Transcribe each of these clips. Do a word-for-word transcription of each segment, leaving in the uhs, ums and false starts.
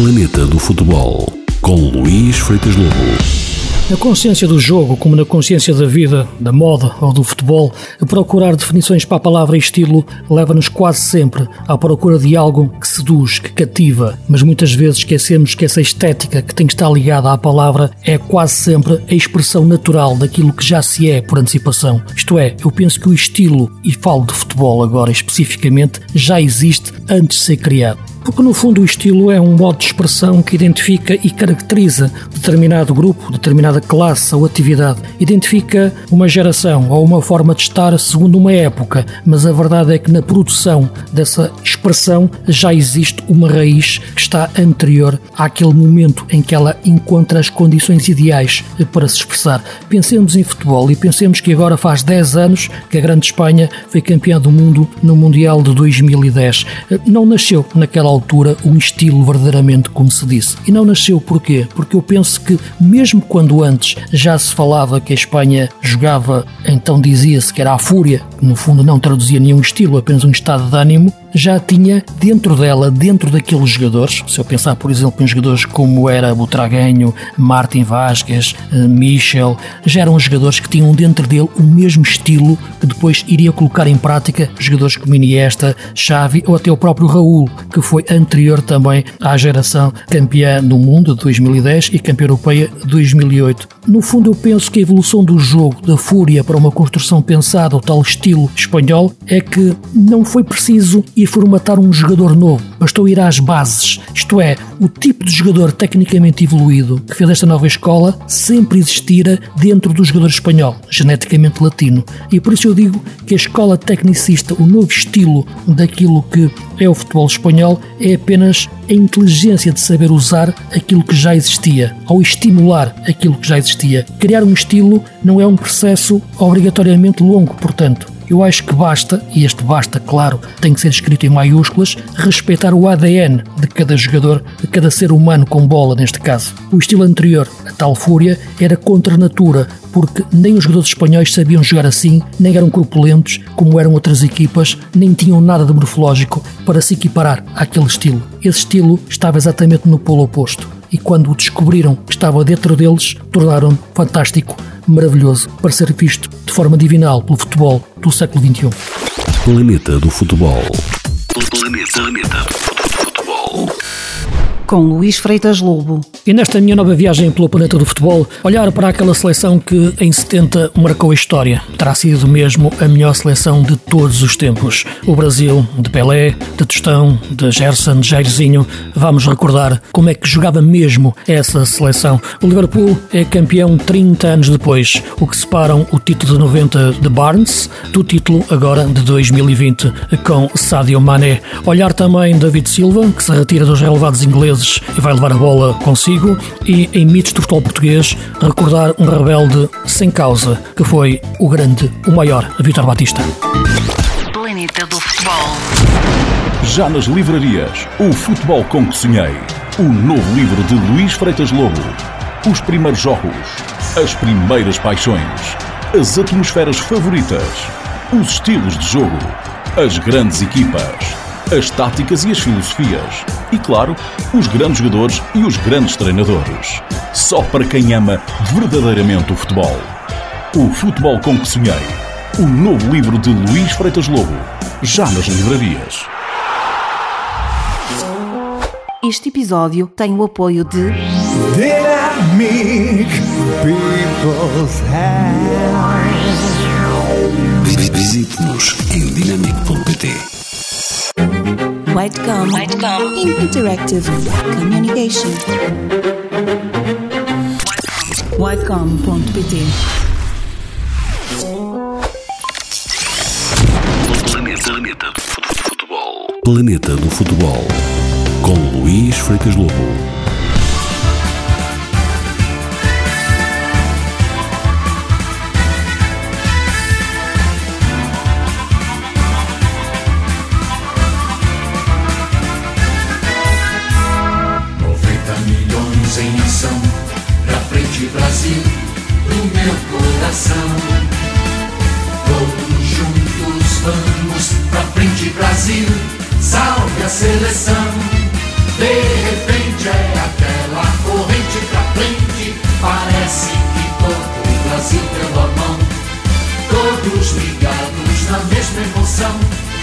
Planeta do Futebol, com Luís Freitas Lobo. Na consciência do jogo, como na consciência da vida, da moda ou do futebol, procurar definições para a palavra estilo leva-nos quase sempre à procura de algo que seduz, que cativa, mas muitas vezes esquecemos que essa estética que tem que estar ligada à palavra é quase sempre a expressão natural daquilo que já se é por antecipação. Isto é, eu penso que o estilo, e falo de futebol agora especificamente, já existe antes de ser criado. Porque no fundo o estilo é um modo de expressão que identifica e caracteriza determinado grupo, determinada classe ou atividade. Identifica uma geração ou uma forma de estar segundo uma época, mas a verdade é que na produção dessa expressão já existe uma raiz que está anterior àquele momento em que ela encontra as condições ideais para se expressar. Pensemos em futebol e pensemos que agora faz dez anos que a grande Espanha foi campeã do mundo no Mundial de dois mil e dez. Não nasceu naquela altura um estilo verdadeiramente como se disse. E não nasceu porquê? Porque eu penso que mesmo quando antes já se falava que a Espanha jogava, então dizia-se que era a fúria, que no fundo não traduzia nenhum estilo, apenas um estado de ânimo, já tinha dentro dela, dentro daqueles jogadores, se eu pensar por exemplo em jogadores como era Butragueño, Martín Vázquez, Michel, já eram jogadores que tinham dentro dele o mesmo estilo que depois iria colocar em prática jogadores como Iniesta, Xavi ou até o próprio Raúl, que foi anterior também à geração campeã do mundo de dois mil e dez e campeã europeia de dois mil e oito. No fundo eu penso que a evolução do jogo, da fúria para uma construção pensada, o tal estilo espanhol, é que não foi preciso ir formatar um jogador novo, bastou ir às bases, isto é, o tipo de jogador tecnicamente evoluído que fez esta nova escola sempre existira dentro do jogador espanhol, geneticamente latino, e por isso eu digo que a escola tecnicista, o novo estilo daquilo que é o futebol espanhol, é apenas a inteligência de saber usar aquilo que já existia, ou estimular aquilo que já existia. Criar um estilo não é um processo obrigatoriamente longo, portanto, eu acho que basta, e este basta, claro, tem que ser escrito em maiúsculas, respeitar o A D N de cada jogador, de cada ser humano com bola, neste caso. O estilo anterior, a tal fúria, era contra a natura, porque nem os jogadores espanhóis sabiam jogar assim, nem eram corpulentos, como eram outras equipas, nem tinham nada de morfológico para se equiparar àquele estilo. Esse estilo estava exatamente no polo oposto. E quando o descobriram que estava dentro deles, tornaram-no fantástico, maravilhoso, para ser visto de forma divinal pelo futebol do século vinte e um. Planeta do Futebol. Planeta, Planeta do Futebol. Com Luís Freitas Lobo. E nesta minha nova viagem pelo planeta do futebol, olhar para aquela seleção que em setenta marcou a história. Terá sido mesmo a melhor seleção de todos os tempos. O Brasil, de Pelé, de Tostão, de Gerson, de Jairzinho. Vamos recordar como é que jogava mesmo essa seleção. O Liverpool é campeão trinta anos depois, o que separam o título de noventa de Barnes do título agora de dois mil e vinte com Sadio Mané. Olhar também David Silva, que se retira dos relevados ingleses e vai levar a bola consigo, e em mitos do futebol português recordar um rebelde sem causa, que foi o grande, o maior, Vítor Batista. Planeta do Futebol. Já nas livrarias, O Futebol com que Sonhei, o novo livro de Luís Freitas Lobo. Os primeiros jogos, as primeiras paixões, as atmosferas favoritas, os estilos de jogo, as grandes equipas, as táticas e as filosofias e, claro, os grandes jogadores e os grandes treinadores. Só para quem ama verdadeiramente o futebol. O Futebol com que Sonhei, o novo livro de Luís Freitas Lobo, já nas livrarias. Este episódio tem o apoio de Dynamic People's House. Visite-nos em dinamic ponto pt. Whitecom, Whitecom Interactive Communication. Whitecom ponto pt. Planeta, Planeta do Futebol. Planeta do Futebol. Com Luís Freitas Lobo. Em ação, pra frente Brasil, do meu coração. Todos juntos vamos pra frente Brasil, salve a seleção. De repente onde é aquela corrente pra frente, parece que todo o Brasil deu a mão, todos ligados na mesma emoção,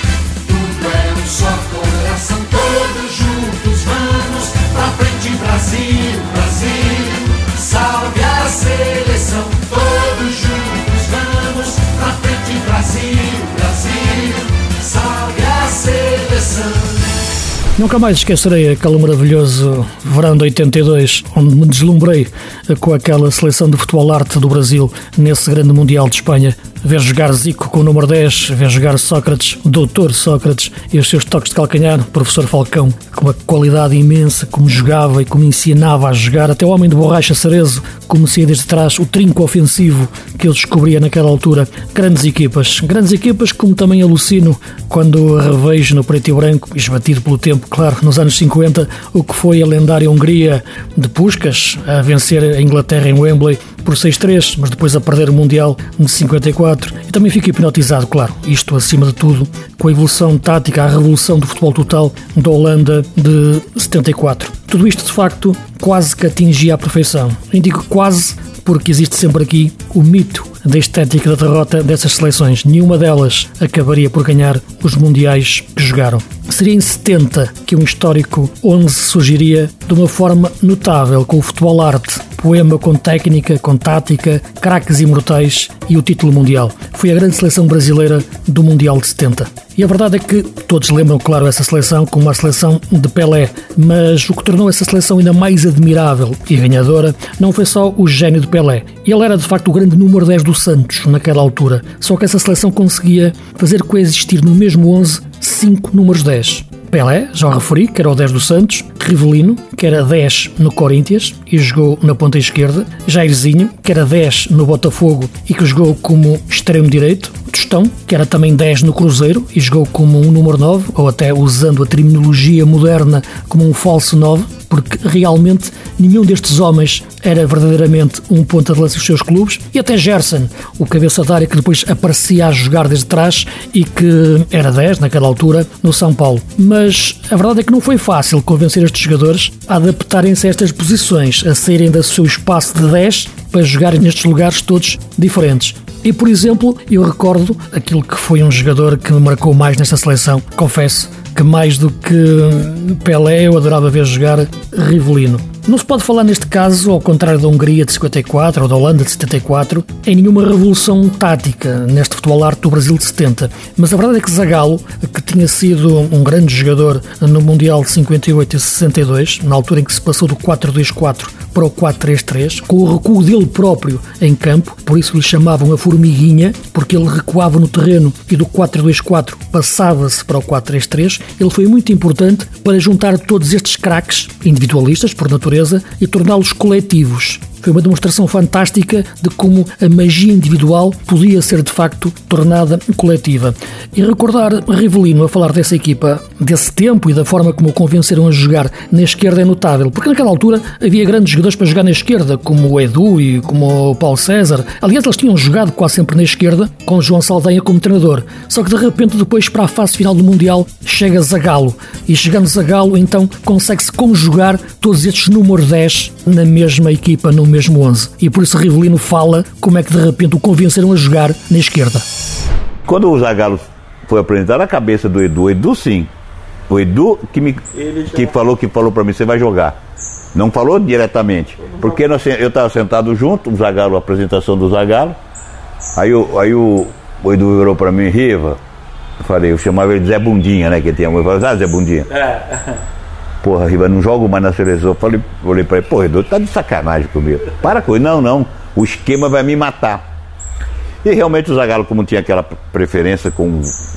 tudo é um só coração, todos juntos vamos pra frente, Brasil, Brasil, salve a seleção, todos juntos vamos pra frente, Brasil, Brasil, salve a seleção. Nunca mais esquecerei aquele maravilhoso verão de oitenta e dois, onde me deslumbrei com aquela seleção de futebol arte do Brasil nesse grande Mundial de Espanha. Ver jogar Zico com o número dez, ver jogar Sócrates, o doutor Sócrates, e os seus toques de calcanhar, o professor Falcão, com uma qualidade imensa, como jogava e como ensinava a jogar, até o homem de borracha Cerezo, como saía desde trás, o trinco ofensivo que eu descobria naquela altura. Grandes equipas, grandes equipas como também alucino quando revejo no preto e branco, esbatido pelo tempo, claro, nos anos cinquenta, o que foi a lendária Hungria de Puskás a vencer a Inglaterra em Wembley por seis três, mas depois a perder o Mundial de cinquenta e quatro. E também fiquei hipnotizado, claro, isto acima de tudo, com a evolução tática, a revolução do futebol total da Holanda de setenta e quatro. Tudo isto, de facto, quase que atingia a perfeição. Eu digo quase porque existe sempre aqui o mito da estética da derrota dessas seleções. Nenhuma delas acabaria por ganhar os mundiais que jogaram. Seria em setenta que um histórico onze surgiria de uma forma notável, com o futebol arte, poema com técnica, com tática, craques imortais e o título mundial. Foi a grande seleção brasileira do Mundial de setenta. E a verdade é que todos lembram, claro, essa seleção como a seleção de Pelé, mas o que tornou essa seleção ainda mais admirável e ganhadora não foi só o gênio de Pelé. Ele era, de facto, o grande número dez do Santos naquela altura, só que essa seleção conseguia fazer coexistir no mesmo onze cinco números dez. Pelé, já o referi, que era o dez do Santos, Rivelino, que era dez no Corinthians e jogou na ponta esquerda, Jairzinho, que era dez no Botafogo e que jogou como extremo direito, Tostão, que era também dez no Cruzeiro e jogou como um número nove, ou até usando a terminologia moderna como um falso nove, porque realmente nenhum destes homens era verdadeiramente um ponta de lança dos seus clubes, e até Gerson, o cabeça de área que depois aparecia a jogar desde trás e que era dez naquela altura no São Paulo. Mas a verdade é que não foi fácil convencer estes jogadores a adaptarem-se a estas posições, a saírem do seu espaço de dez para jogarem nestes lugares todos diferentes. E, por exemplo, eu recordo aquilo que foi um jogador que me marcou mais nesta seleção, confesso, que mais do que Pelé eu adorava ver jogar Rivelino. Não se pode falar neste caso, ao contrário da Hungria de cinquenta e quatro ou da Holanda de setenta e quatro, em nenhuma revolução tática neste futebol arte do Brasil de setenta. Mas a verdade é que Zagallo, que tinha sido um grande jogador no Mundial de cinquenta e oito e sessenta e dois, na altura em que se passou do quatro dois quatro para o quatro três três, com o recuo dele próprio em campo, por isso lhe chamavam a formiguinha, porque ele recuava no terreno e do quatro dois quatro passava-se para o quatro três três, ele foi muito importante para juntar todos estes craques, individualistas por natureza, e torná-los coletivos. Foi uma demonstração fantástica de como a magia individual podia ser, de facto, tornada coletiva. E recordar Rivelino a falar dessa equipa, desse tempo e da forma como o convenceram a jogar na esquerda é notável, porque naquela altura havia grandes jogadores para jogar na esquerda, como o Edu e como o Paulo César. Aliás, eles tinham jogado quase sempre na esquerda, com João Saldanha como treinador. Só que, de repente, depois, para a fase final do Mundial, chega Zagallo. E chegando Zagallo, então, consegue-se conjugar todos estes números dez na mesma equipa, no mesmo onze. E por isso Rivelino fala como é que de repente o convenceram a jogar na esquerda. Quando o Zagallo foi apresentado, a cabeça do Edu, Edu sim, o Edu que me que falou que falou para mim, você vai jogar. Não falou diretamente, porque nós, eu estava sentado junto, o Zagallo, a apresentação do Zagallo, aí, eu, aí o, o Edu virou para mim, Riva, eu falei, eu chamava ele de Zé Bundinha, né, que tinha, eu falei, ah, Zé Bundinha. É. Porra, Riva, não jogo mais na seleção. Eu falei, olhei pra ele, pô, Edu, tá de sacanagem comigo. Para com isso. Não, não, o esquema vai me matar. E realmente o Zagallo, como tinha aquela preferência com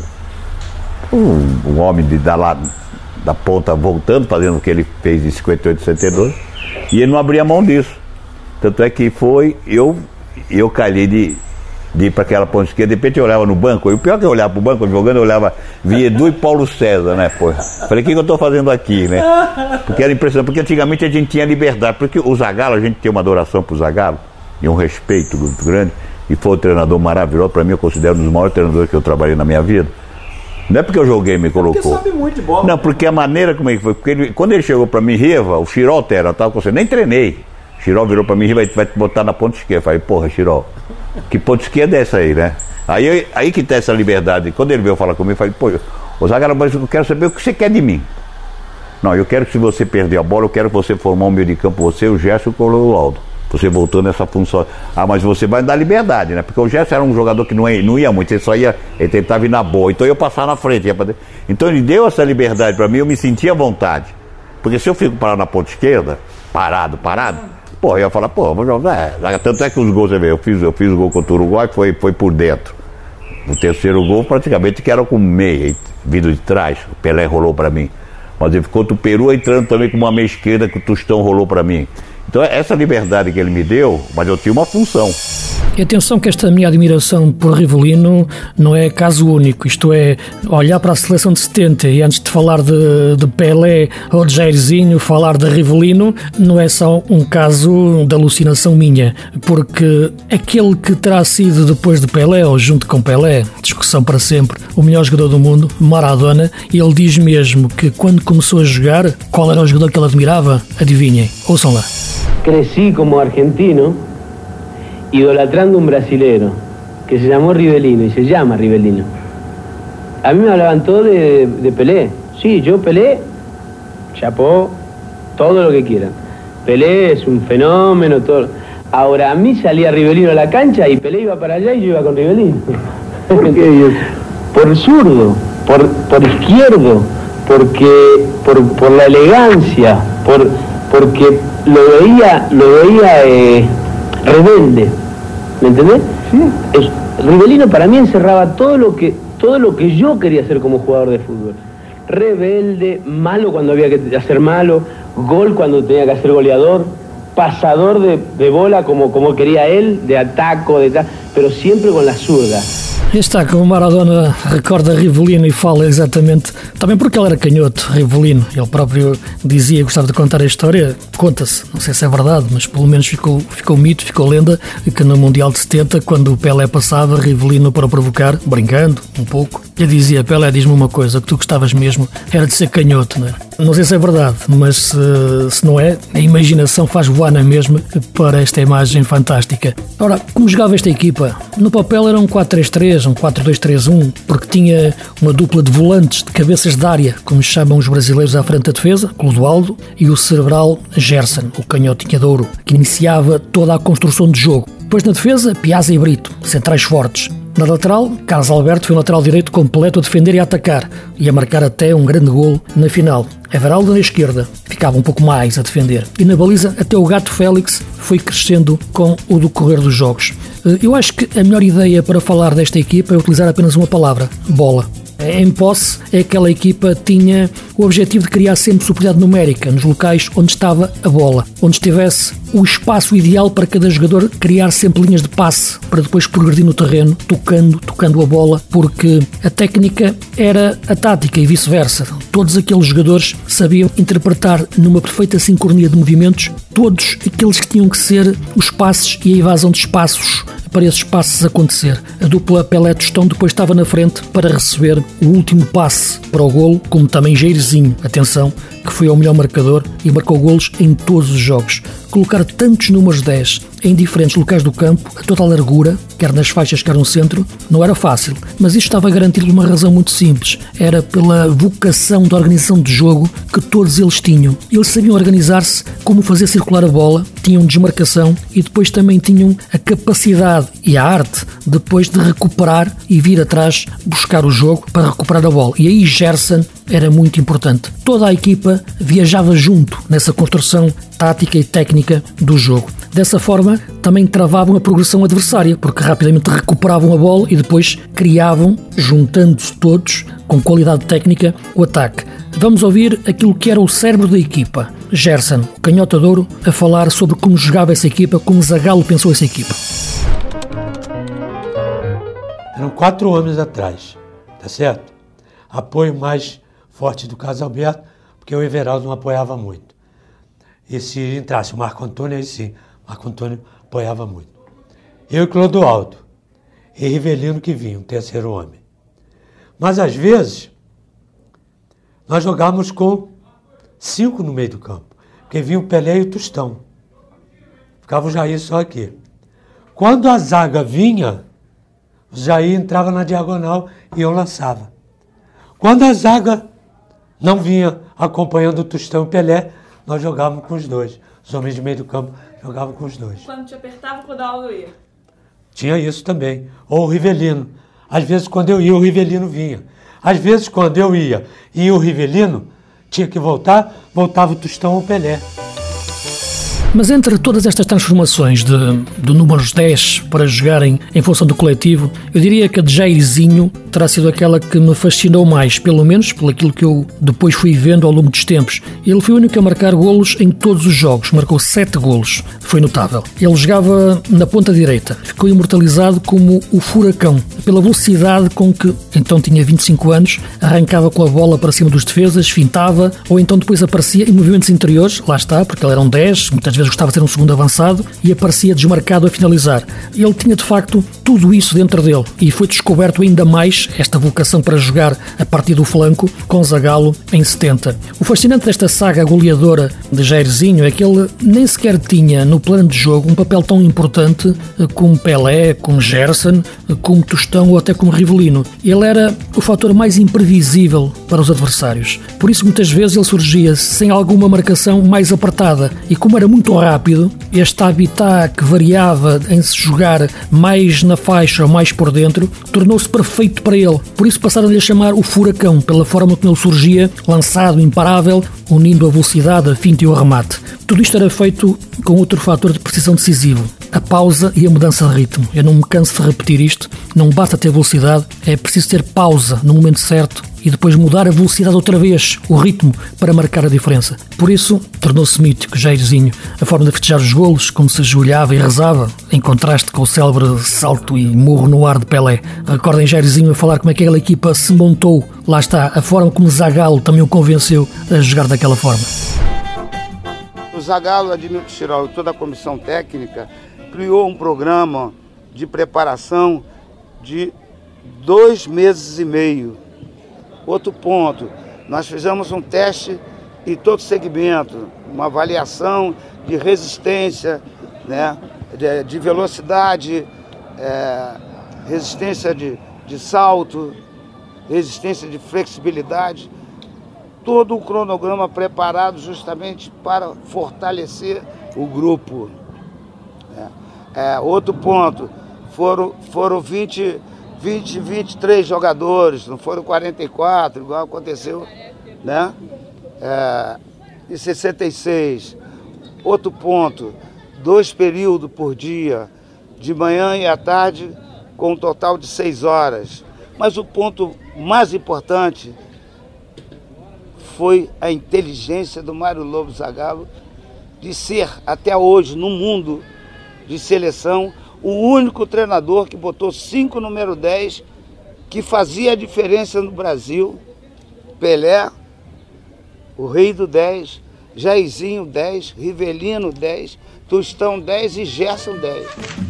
um, um homem de, da, lá, da ponta voltando, fazendo o que ele fez em cinquenta e oito, sessenta e dois, e ele não abria mão disso. Tanto é que foi, eu, eu calhei de, de ir para aquela ponta esquerda, de repente eu olhava no banco, e o pior que eu olhava pro banco, jogando, eu olhava, via Edu e Paulo César, né, porra. Falei, o que, que eu tô fazendo aqui, né? Porque era impressionante, porque antigamente a gente tinha liberdade, porque o Zagallo, a gente tem uma adoração pro Zagallo, e um respeito muito grande, e foi um treinador maravilhoso, para mim eu considero um dos maiores treinadores que eu trabalhei na minha vida, Não é porque eu joguei e me colocou. Porque sabe muito de bola. Não, porque a maneira como é que foi. Porque ele, quando ele chegou pra mim, Riva, o Chirol Terra, eu tava com você, nem treinei. O Chirol virou pra mim, Riva, vai te botar na ponta esquerda. Eu falei, porra, Chirol, que ponta esquerda é essa aí, né? Aí, aí que tá essa liberdade. Quando ele veio falar comigo, eu falei, pô, ô Zagallo, mas eu quero saber o que você quer de mim. Não, eu quero que se você perder a bola, eu quero que você formar um meio de campo, você, o Gerson e o Clodoaldo. Você voltou nessa função. Ah, mas você vai dar liberdade, né? Porque o Gerson era um jogador que não ia, não ia muito, ele só ia, ele tentava ir na boa. Então eu ia passar na frente. Ia pra... Então ele deu essa liberdade pra mim, eu me sentia à vontade. Porque se eu fico parado na ponta esquerda, parado, parado, pô, eu ia falar, pô, vou jogar. É, tanto é que os gols, você vê, eu fiz, eu fiz o gol contra o Uruguai, foi, foi por dentro. O terceiro gol praticamente que era com meia, vindo de trás, o Pelé rolou pra mim. Mas ele ficou o Peru entrando também com uma meia esquerda que o Tostão rolou pra mim. Então essa liberdade que ele me deu, mas eu tinha uma função. E atenção que esta minha admiração por Rivellino não é caso único, isto é, olhar para a seleção de setenta e antes de falar de, de Pelé ou de Jairzinho, falar de Rivellino não é só um caso de alucinação minha, porque aquele que terá sido depois de Pelé ou junto com Pelé, discussão para sempre, o melhor jogador do mundo, Maradona, ele diz mesmo que quando começou a jogar, qual era o jogador que ele admirava? Adivinhem, ouçam lá. Crecí como argentino idolatrando un brasilero que se llamó Rivellino y se llama Rivellino. A mí me hablaban todo de, de Pelé. Sí, yo Pelé, chapó, todo lo que quieran. Pelé es un fenómeno, todo. Ahora a mí salía Rivellino a la cancha y Pelé iba para allá y yo iba con Rivellino. ¿Por qué? Por zurdo, por, por izquierdo, porque por, por la elegancia, por, porque lo veía, lo veía eh, rebelde, ¿me entendés? Sí. Es, Rivellino para mí encerraba todo lo que todo lo que yo quería hacer como jugador de fútbol. Rebelde, malo cuando había que hacer malo, gol cuando tenía que hacer goleador, pasador de, de bola como, como quería él, de ataco, de tal, pero siempre con la zurda. Está como Maradona recorda Rivellino e fala exatamente, também porque ele era canhoto, Rivellino, ele próprio dizia, gostava de contar a história, conta-se, não sei se é verdade, mas pelo menos ficou, ficou mito, ficou lenda, que no Mundial de setenta, quando o Pelé passava, Rivellino para provocar, brincando um pouco, ele dizia, Pelé, diz-me uma coisa, que tu gostavas mesmo era de ser canhoto, não é? Não sei se é verdade, mas se, se não é, a imaginação faz voar na mesma para esta imagem fantástica. Ora, como jogava esta equipa? No papel era um quatro três três, um quatro dois três um, porque tinha uma dupla de volantes, de cabeças de área, como chamam os brasileiros à frente da defesa, Clodoaldo, e o cerebral Gerson, o canhotinha de ouro, que iniciava toda a construção de jogo. Depois na defesa, Piazza e Brito, centrais fortes. Na lateral, Carlos Alberto foi um lateral direito completo a defender e a atacar, e a marcar até um grande golo na final. Everaldo na esquerda, ficava um pouco mais a defender. E na baliza, até o Gato Félix foi crescendo com o decorrer dos jogos. Eu acho que a melhor ideia para falar desta equipa é utilizar apenas uma palavra: bola. Em posse, aquela equipa tinha o objetivo de criar sempre superioridade numérica nos locais onde estava a bola, onde estivesse o espaço ideal para cada jogador criar sempre linhas de passe para depois progredir no terreno, tocando, tocando a bola, porque a técnica era a tática e vice-versa. Todos aqueles jogadores sabiam interpretar numa perfeita sincronia de movimentos todos aqueles que tinham que ser os passes e a evasão de espaços para esses passes acontecer. A dupla Pelé-Tostão depois estava na frente para receber o último passe para o golo, como também Jairzinho, atenção, que foi o melhor marcador e marcou golos em todos os jogos. Colocar tantos números dez em diferentes locais do campo, a toda a largura, quer nas faixas, quer no centro, não era fácil, mas isto estava garantido por uma razão muito simples. Era pela vocação de organização de jogo que todos eles tinham. Eles sabiam organizar-se, como fazer circular a bola, tinham desmarcação e depois também tinham a capacidade e a arte depois de recuperar e vir atrás buscar o jogo para recuperar a bola. E aí Gerson era muito importante. Toda a equipa viajava junto nessa construção tática e técnica do jogo. Dessa forma, também travavam a progressão adversária, porque rapidamente recuperavam a bola e depois criavam, juntando-se todos, com qualidade técnica, o ataque. Vamos ouvir aquilo que era o cérebro da equipa. Gerson, o canhota de ouro, a falar sobre como jogava essa equipa, como Zagallo pensou essa equipa. Eram quatro homens atrás, tá certo? Apoio mais forte do Carlos Alberto, porque o Everaldo não apoiava muito. E se entrasse o Marco Antônio, aí sim, Marco Antônio apoiava muito. Eu e Clodoaldo, e Rivellino que vinha, um terceiro homem. Mas às vezes nós jogávamos com cinco no meio do campo, porque vinha o Pelé e o Tostão. Ficava o Jair só aqui. Quando a zaga vinha, o Jair entrava na diagonal e eu lançava. Quando a zaga não vinha acompanhando o Tostão e o Pelé, nós jogávamos com os dois. Os homens de meio do campo jogavam com os dois. Quando te apertava, o Clodoaldo ia? Tinha isso também. Ou o Rivelino. Às vezes, quando eu ia, o Rivelino vinha. Às vezes, quando eu ia e o Rivelino tinha que voltar, voltava o Tostão ou o Pelé. Mas entre todas estas transformações de, de números dez para jogarem em função do coletivo, eu diria que a de Jairzinho terá sido aquela que me fascinou mais, pelo menos por aquilo que eu depois fui vendo ao longo dos tempos. Ele foi o único a marcar golos em todos os jogos, marcou sete golos, foi notável. Ele jogava na ponta direita, ficou imortalizado como o Furacão, pela velocidade com que, então tinha vinte e cinco anos, arrancava com a bola para cima dos defesas, fintava, ou então depois aparecia em movimentos interiores, lá está, porque ele era um dez, muitas vezes gostava de ser um segundo avançado e aparecia desmarcado a finalizar. Ele tinha de facto tudo isso dentro dele e foi descoberto ainda mais esta vocação para jogar a partir do flanco com Zagallo em setenta. O fascinante desta saga goleadora de Jairzinho é que ele nem sequer tinha no plano de jogo um papel tão importante como Pelé, como Gerson, como Tostão ou até como Rivelino. Ele era o fator mais imprevisível para os adversários. Por isso muitas vezes ele surgia sem alguma marcação mais apertada e como era muito rápido, este habitat que variava em se jogar mais na faixa ou mais por dentro, tornou-se perfeito para ele. Por isso passaram-lhe a chamar o Furacão, pela forma como ele surgia, lançado, imparável, unindo a velocidade, a finta e o remate. Tudo isto era feito com outro fator de precisão decisivo, a pausa e a mudança de ritmo. Eu não me canso de repetir isto, não basta ter velocidade, é preciso ter pausa no momento certo e depois mudar a velocidade outra vez, o ritmo, para marcar a diferença. Por isso, tornou-se mítico Jairzinho. A forma de festejar os golos, como se ajoelhava e rezava, em contraste com o célebre salto e murro no ar de Pelé. Recordem Jairzinho a falar como é que aquela equipa se montou. Lá está, a forma como Zagallo também o convenceu a jogar daquela forma. O Zagallo, Admilton Chirol e toda a comissão técnica criou um programa de preparação de dois meses e meio. Outro ponto, nós fizemos um teste em todo segmento, uma avaliação de resistência, né, de, de velocidade, é, resistência de, de salto, resistência de flexibilidade, todo o cronograma preparado justamente para fortalecer o grupo. É, é, outro ponto, foram, foram vinte, vinte, vinte e três jogadores, não foram quarenta e quatro, igual aconteceu, né? É, em sessenta e seis. Outro ponto, dois períodos por dia, de manhã e à tarde, com um total de seis horas. Mas o ponto mais importante foi a inteligência do Mário Lobo Zagallo de ser, até hoje, no mundo de seleção, o único treinador que botou cinco número dez que fazia a diferença no Brasil. Pelé, o rei do dez, Jairzinho dez, Rivelino dez, Tostão dez e Gerson dez.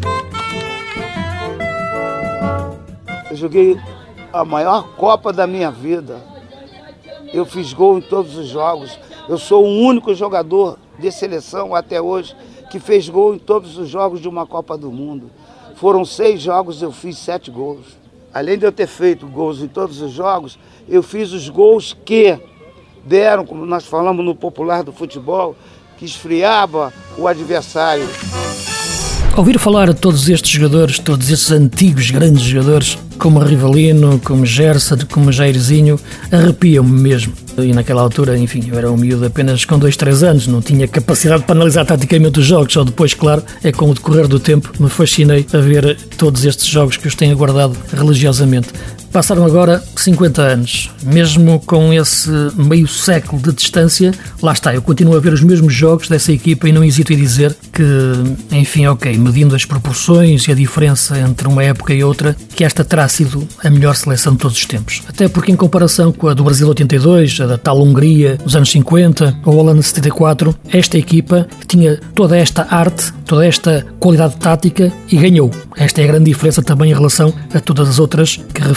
Eu joguei a maior Copa da minha vida. Eu fiz gol em todos os jogos. Eu sou o único jogador de seleção até hoje que fez gol em todos os jogos de uma Copa do Mundo. Foram seis jogos, eu fiz sete gols. Além de eu ter feito gols em todos os jogos, eu fiz os gols que deram, como nós falamos no popular do futebol, que esfriava o adversário. Ouvir falar de todos estes jogadores, todos estes antigos grandes jogadores, como Rivelino, como Gerson, como Jairzinho, arrepiam-me mesmo. E naquela altura, enfim, eu era um miúdo apenas com dois, três anos, não tinha capacidade para analisar taticamente os jogos, só depois, claro, é com o decorrer do tempo me fascinei a ver todos estes jogos que os tenho guardado religiosamente. Passaram agora cinquenta anos, mesmo com esse meio século de distância, lá está, eu continuo a ver os mesmos jogos dessa equipa e não hesito em dizer que, enfim, ok, medindo as proporções e a diferença entre uma época e outra, que esta terá sido a melhor seleção de todos os tempos. Até porque em comparação com a do Brasil oitenta e dois, a da tal Hungria dos anos cinquenta, ou a Holanda setenta e quatro, esta equipa tinha toda esta arte, toda esta qualidade tática e ganhou. Esta é a grande diferença também em relação a todas as outras que referi.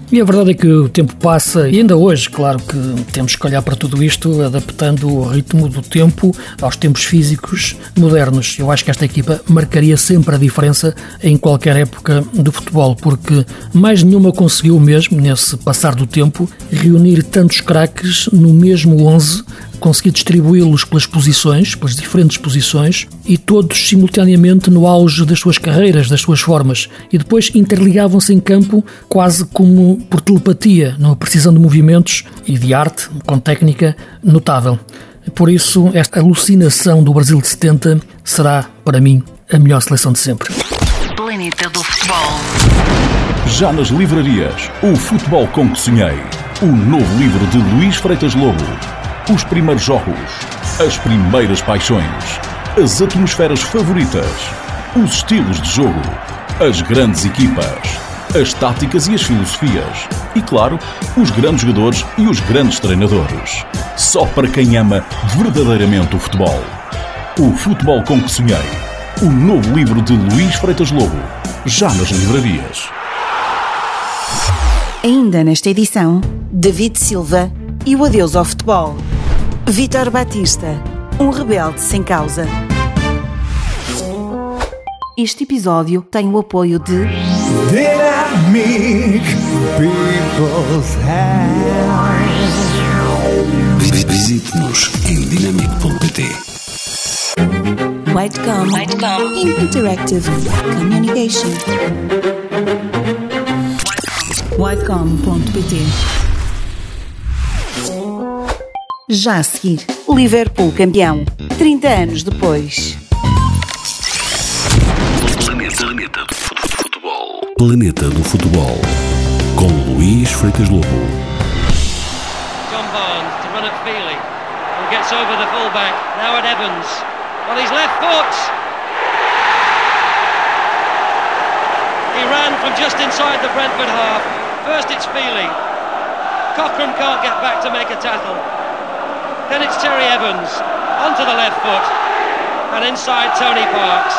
E a verdade é que o tempo passa e ainda hoje, claro que temos que olhar para tudo isto adaptando o ritmo do tempo aos tempos físicos modernos. Eu acho que esta equipa marcaria sempre a diferença em qualquer época do futebol, porque mais nenhuma conseguiu mesmo, nesse passar do tempo, reunir tantos craques no mesmo onze, conseguir distribuí-los pelas posições, pelas diferentes posições, e todos simultaneamente no auge das suas carreiras, das suas formas, e depois interligavam-se em campo quase como por telepatia, numa precisão de movimentos e de arte, com técnica notável. Por isso, esta alucinação do Brasil de setenta será, para mim, a melhor seleção de sempre. Planeta do Futebol. Já nas livrarias, O Futebol com que Sonhei. O novo livro de Luís Freitas Lobo. Os primeiros jogos, as primeiras paixões, as atmosferas favoritas, os estilos de jogo, as grandes equipas, as táticas e as filosofias e, claro, os grandes jogadores e os grandes treinadores. Só para quem ama verdadeiramente o futebol. O Futebol com que Sonhei. O novo livro de Luís Freitas Lobo. Já nas livrarias. Ainda nesta edição, David Silva e o adeus ao futebol. Vítor Batista, um rebelde sem causa. Este episódio tem o apoio de Dynamic People's House. Visite-nos em dinamic ponto pt. Whitecom, Whitecom Interactive Communication. Whitecom ponto pt. Já a seguir, Liverpool campeão, trinta anos depois. Planeta, Planeta do Futebol. Planeta do Futebol. Com Luís Freitas Lobo. John Barnes to run at Feely. Who gets over the fullback. Now at Evans. On his left foot. He ran from just inside the Brentford half. First it's Feely. Cochrane can't get back to make a tackle. Then it's Terry Evans, onto the left foot, and inside Tony Parks.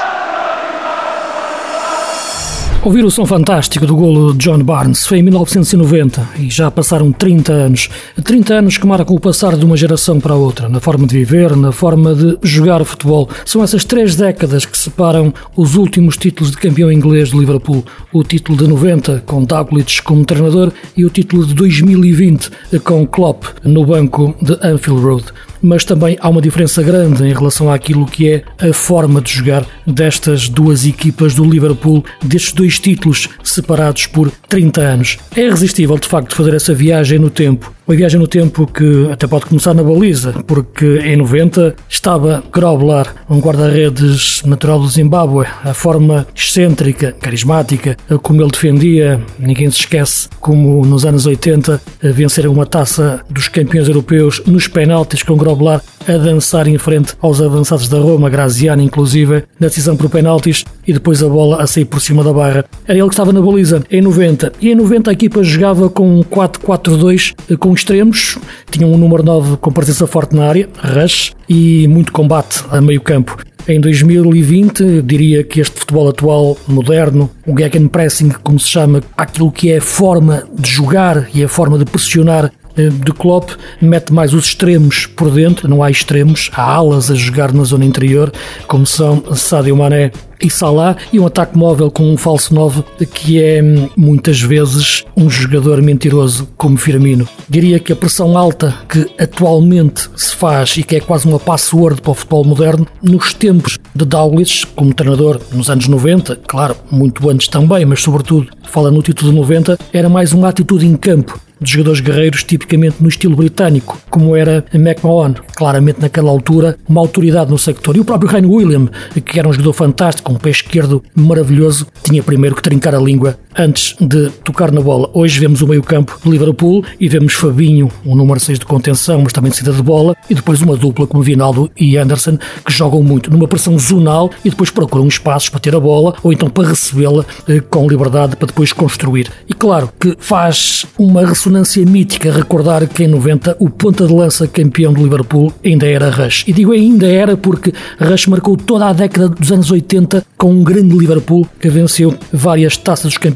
Ouvir o som fantástico do golo de John Barnes foi em mil novecentos e noventa e já passaram trinta anos. trinta anos que marcam o passar de uma geração para a outra, na forma de viver, na forma de jogar futebol. São essas três décadas que separam os últimos títulos de campeão inglês de Liverpool. O título de noventa, com Dalglish como treinador, e o título de dois mil e vinte, com Klopp no banco de Anfield Road. Mas também há uma diferença grande em relação àquilo que é a forma de jogar destas duas equipas do Liverpool, destes dois títulos separados por trinta anos. É irresistível, de facto, fazer essa viagem no tempo. Uma viagem no tempo que até pode começar na baliza, porque em noventa estava Grobler, um guarda-redes natural do Zimbábue, a forma excêntrica, carismática, como ele defendia. Ninguém se esquece como nos anos oitenta venceram uma taça dos campeões europeus nos penaltis, com Grobler a dançar em frente aos avançados da Roma, Graziani inclusive, na decisão por penaltis, e depois a bola a sair por cima da barra. Era ele que estava na baliza em noventa, e em noventa a equipa jogava com um quatro quatro dois, com extremos, tinha um número nove com presença forte na área, rush, e muito combate a meio campo. Em dois mil e vinte, eu diria que este futebol atual, moderno, o gegenpressing, como se chama, aquilo que é a forma de jogar e a forma de pressionar de Klopp, mete mais os extremos por dentro, não há extremos, há alas a jogar na zona interior, como são Sadio Mané e Salah, e um ataque móvel com um falso nove que é muitas vezes um jogador mentiroso como Firmino. Diria que a pressão alta que atualmente se faz e que é quase uma password para o futebol moderno, nos tempos de Dalglish como treinador nos anos noventa, claro, muito antes também, mas sobretudo falando no título de noventa, era mais uma atitude em campo de jogadores guerreiros tipicamente no estilo britânico, como era McMahon, claramente naquela altura uma autoridade no sector, e o próprio Ryan William, que era um jogador fantástico, com um pé esquerdo maravilhoso, tinha primeiro que trincar a língua antes de tocar na bola. Hoje vemos o meio campo do Liverpool e vemos Fabinho, um número seis de contenção, mas também de saída de bola, e depois uma dupla como Vinaldo e Anderson, que jogam muito numa pressão zonal e depois procuram espaços para ter a bola ou então para recebê-la eh, com liberdade para depois construir. E claro que faz uma ressonância mítica recordar que em noventa o ponta de lança campeão do Liverpool ainda era Rush. E digo ainda era porque Rush marcou toda a década dos anos oitenta com um grande Liverpool que venceu várias taças dos campeões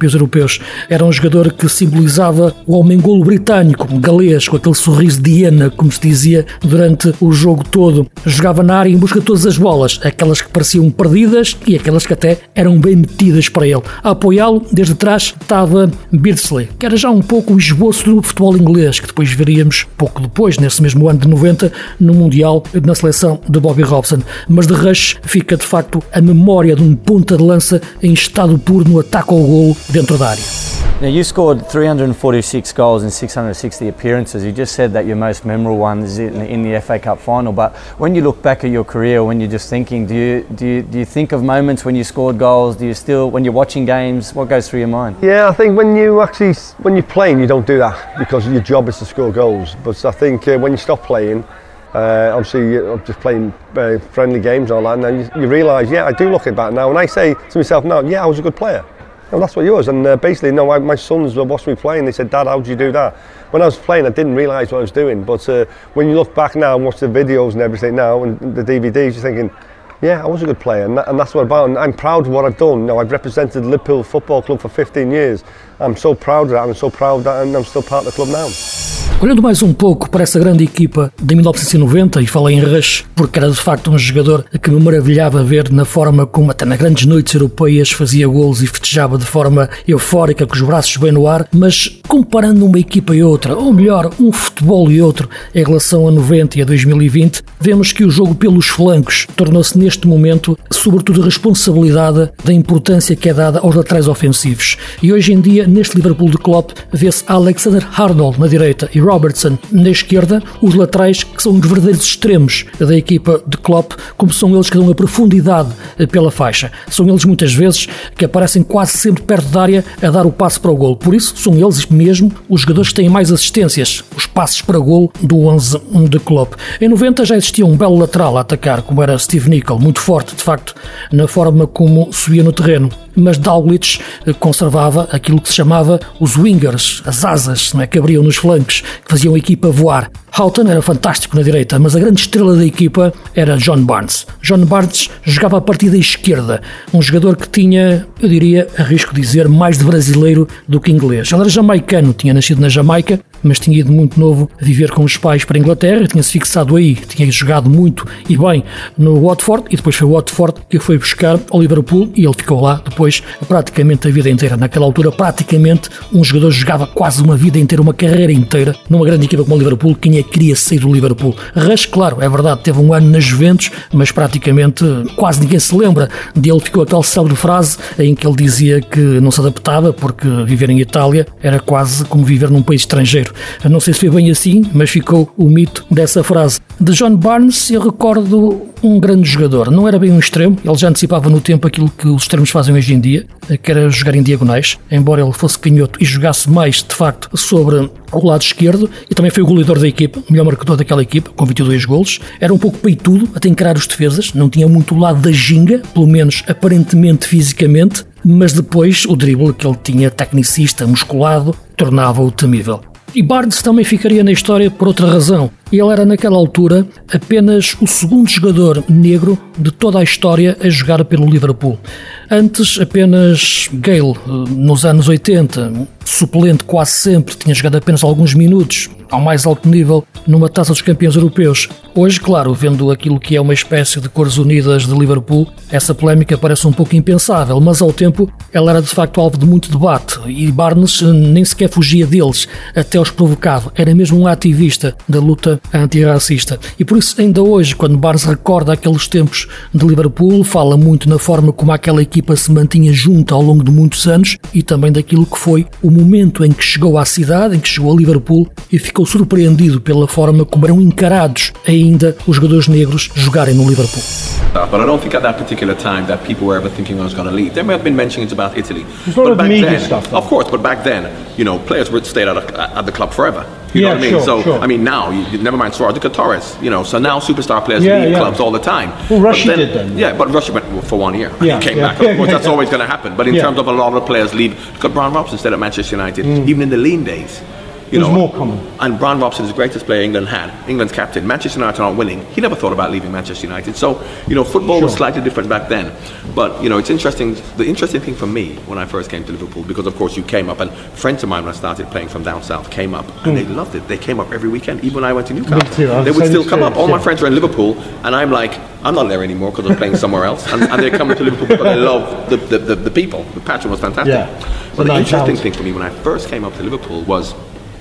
campeões europeus. Era um jogador que simbolizava o homem-golo britânico, galês, com aquele sorriso de hiena, como se dizia, durante o jogo todo. Jogava na área em busca de todas as bolas, aquelas que pareciam perdidas e aquelas que até eram bem metidas para ele. A apoiá-lo, desde trás, estava Beardsley, que era já um pouco o esboço do futebol inglês, que depois veríamos pouco depois, nesse mesmo ano de noventa, no Mundial, na seleção de Bobby Robson. Mas de Rush fica de facto a memória de um ponta de lança em estado puro no ataque ao golo dentro da área. Now, you scored three hundred forty-six goals in six hundred sixty appearances. You just said that your most memorable one is in, in the F A Cup final. But when you look back at your career, when you're just thinking, do you do you, do you think of moments when you scored goals? Do you still, when you're watching games, what goes through your mind? Yeah, I think when you actually when you're playing, you don't do that because your job is to score goals. But I think uh, when you stop playing, uh, obviously I'm just playing uh, friendly games and all that, and then you, you realise, yeah, I do look at that now, and I say to myself now, yeah, I was a good player. And that's what yours. And uh, basically, no, I, my sons were watching me play and they said, Dad, how did you do that? When I was playing, I didn't realise what I was doing. But uh, when you look back now and watch the videos and everything now and the D V Ds, you're thinking, yeah, I was a good player. And, that, and that's what I'm about. And I'm proud of what I've done. You know, I've represented Liverpool Football Club for fifteen years. I'm so proud of that. I'm so proud that I'm still part of the club now. Olhando mais um pouco para essa grande equipa de mil novecentos e noventa, e falei em Rush porque era de facto um jogador que me maravilhava ver na forma como até nas grandes noites europeias fazia golos e festejava de forma eufórica, com os braços bem no ar, mas comparando uma equipa e outra, ou melhor, um futebol e outro, em relação a noventa e a dois mil e vinte, vemos que o jogo pelos flancos tornou-se neste momento sobretudo responsabilidade da importância que é dada aos laterais ofensivos. E hoje em dia, neste Liverpool de Klopp, vê-se Alexander-Arnold na direita e Robertson na esquerda, os laterais que são os verdadeiros extremos da equipa de Klopp, como são eles que dão a profundidade pela faixa. São eles muitas vezes que aparecem quase sempre perto da área a dar o passe para o golo. Por isso, são eles mesmo os jogadores que têm mais assistências, os passes para golo do onze de Klopp. Em noventa já existia um belo lateral a atacar, como era Steve Nicol, muito forte de facto na forma como subia no terreno. Mas Dalglish conservava aquilo que se chamava os wingers, as asas, não é, que abriam nos flancos, que faziam a equipa voar. Houghton era fantástico na direita, mas a grande estrela da equipa era John Barnes. John Barnes jogava a partir da esquerda, um jogador que tinha, eu diria, arrisco dizer, mais de brasileiro do que inglês. Ele era jamaicano, tinha nascido na Jamaica, mas tinha ido muito novo a viver com os pais para a Inglaterra, tinha-se fixado aí, tinha jogado muito e bem no Watford, e depois foi o Watford que o foi buscar ao Liverpool, e ele ficou lá depois praticamente a vida inteira. Naquela altura, praticamente, um jogador jogava quase uma vida inteira, uma carreira inteira, numa grande equipa como o Liverpool. Quem é que queria sair do Liverpool? Rush, claro, é verdade, teve um ano na Juventus, mas praticamente quase ninguém se lembra dele. Ficou aquela célebre frase em que ele dizia que não se adaptava, porque viver em Itália era quase como viver num país estrangeiro. Não sei se foi bem assim, mas ficou o mito dessa frase. De John Barnes, eu recordo um grande jogador. Não era bem um extremo, ele já antecipava no tempo aquilo que os extremos fazem hoje em dia, que era jogar em diagonais, embora ele fosse canhoto e jogasse mais, de facto, sobre o lado esquerdo, e também foi o goleador da equipa, o melhor marcador daquela equipa, com vinte e dois golos. Era um pouco peitudo, até encarar os defesas, não tinha muito o lado da ginga, pelo menos aparentemente fisicamente, mas depois o drible que ele tinha, tecnicista, musculado, tornava-o temível. E Barnes também ficaria na história por outra razão. Ele era naquela altura apenas o segundo jogador negro de toda a história a jogar pelo Liverpool. Antes apenas Gale, nos anos oitenta, suplente quase sempre, tinha jogado apenas alguns minutos, ao mais alto nível, numa taça dos campeões europeus. Hoje, claro, vendo aquilo que é uma espécie de cores unidas de Liverpool, essa polémica parece um pouco impensável, mas ao tempo ela era de facto alvo de muito debate, e Barnes nem sequer fugia deles, até os provocava. Era mesmo um ativista da luta antirracista. E por isso, ainda hoje, quando Barnes recorda aqueles tempos de Liverpool, fala muito na forma como aquela equipa se mantinha junta ao longo de muitos anos, e também daquilo que foi o momento em que chegou à cidade, em que chegou a Liverpool, e ficou surpreendido pela forma como eram encarados ainda os jogadores negros jogarem no Liverpool. But I don't think at that particular time that people were ever thinking I was going to leave. They may have been mentioning it about Italy. There's a lot but of back media then, stuff. Though. Of course, but back then, you know, players would stay at, a, at the club forever. You yeah, know what I mean? Sure, so, sure. I mean, now, you, never mind Suarez, look at Torres, you know, so now superstar players yeah, leave yeah. clubs all the time. Well, Rushy then, did then. Yeah, but Rushy went for one year. Yeah, he came yeah. back. Of course, that's always going to happen. But in yeah. terms of a lot of players leave, look at Brian Robson stayed at Manchester United. Mm. Even in the lean days, You it was know, more common. And Brian Robson is the greatest player England had. England's captain. Manchester United aren't winning. He never thought about leaving Manchester United. So, you know, football sure. was slightly different back then. But, you know, it's interesting. The interesting thing for me when I first came to Liverpool, because of course you came up, and friends of mine when I started playing from down south came up, and mm. they loved it. They came up every weekend. Even when I went to Newcastle, they would still come up. All yeah. my friends were in Liverpool, and I'm like, I'm not there anymore because I'm playing somewhere else. And, and they're coming to Liverpool because they love the, the, the, the people. The passion was fantastic. Yeah. But the interesting thing for me when I first came up to Liverpool was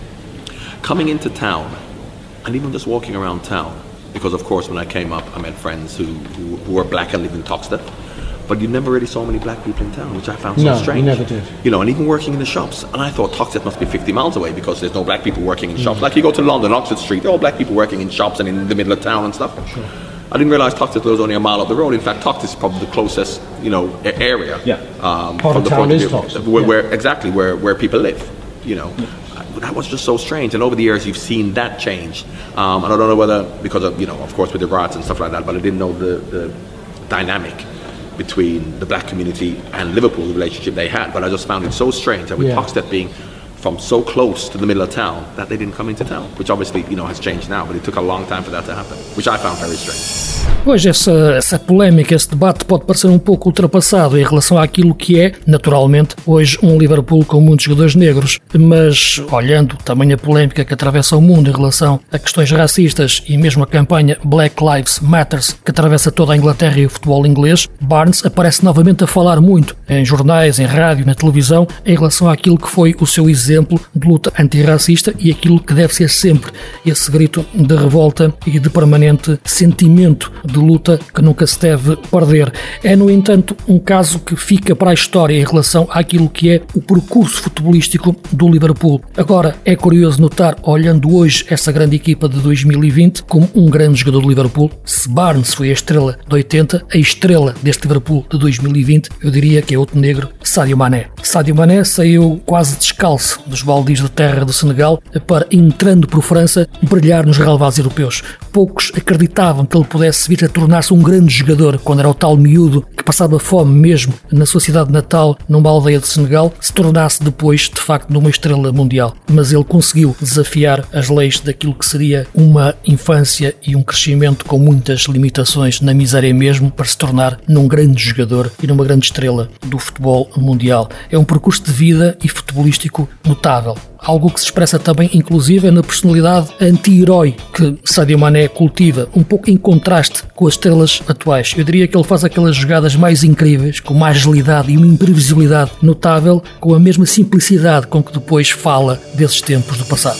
coming into town and even just walking around town, because of course when I came up I met friends who, who, who were black and lived in Toxteth, but you never really saw many black people in town, which I found so no, strange. No, you never did. You know, and even working in the shops, and I thought Toxteth must be fifty miles away because there's no black people working in mm. shops. Like you go to London, Oxford Street, there are all black people working in shops and in the middle of town and stuff. Sure. I didn't realise Toxteth was only a mile up the road. In fact, Toxteth is probably the closest, you know, area. Yeah. Um, Part from of the town point is of view, Toxteth. where, Yeah. where exactly where, where people live. You know, yeah. That was just so strange. And over the years, you've seen that change. Um, and I don't know whether because of, you know, of course with the riots and stuff like that, but I didn't know the, the dynamic between the black community and Liverpool, the relationship they had. But I just found it so strange that with Yeah. Toxteth being from so close to the middle of town that they didn't come into town, which obviously, you know, has changed now, but it took a long time for that to happen, which I found very strange. Pois, essa, essa polémica, esse debate pode parecer um pouco ultrapassado em relação àquilo que é, naturalmente, hoje um Liverpool com muitos jogadores negros, mas olhando também a polémica que atravessa o mundo em relação a questões racistas e mesmo a campanha Black Lives Matter que atravessa toda a Inglaterra e o futebol inglês, Barnes aparece novamente a falar muito em jornais, em rádio, na televisão, em relação àquilo que foi o seu exemplo de luta antirracista e aquilo que deve ser sempre esse grito de revolta e de permanente sentimento de luta que nunca se deve perder. É, no entanto, um caso que fica para a história em relação àquilo que é o percurso futebolístico do Liverpool. Agora, é curioso notar, olhando hoje essa grande equipa de dois mil e vinte, como um grande jogador do Liverpool. Se Barnes foi a estrela de oitenta, a estrela deste Liverpool de dois mil e vinte, eu diria que é outro negro, Sadio Mané. Sadio Mané saiu quase descalço dos baldios de terra do Senegal para, entrando por França, brilhar nos relevados europeus. Poucos acreditavam que ele pudesse vir a tornar-se um grande jogador quando era o tal miúdo que passava fome mesmo na sua cidade natal, numa aldeia de Senegal, se tornasse depois, de facto, numa estrela mundial. Mas ele conseguiu desafiar as leis daquilo que seria uma infância e um crescimento com muitas limitações, na miséria mesmo, para se tornar num grande jogador e numa grande estrela do futebol mundial. É um percurso de vida e futebolístico notável. Algo que se expressa também, inclusive, na personalidade anti-herói que Sadio Mané cultiva, um pouco em contraste com as estrelas atuais. Eu diria que ele faz aquelas jogadas mais incríveis, com uma agilidade e uma imprevisibilidade notável, com a mesma simplicidade com que depois fala desses tempos do passado.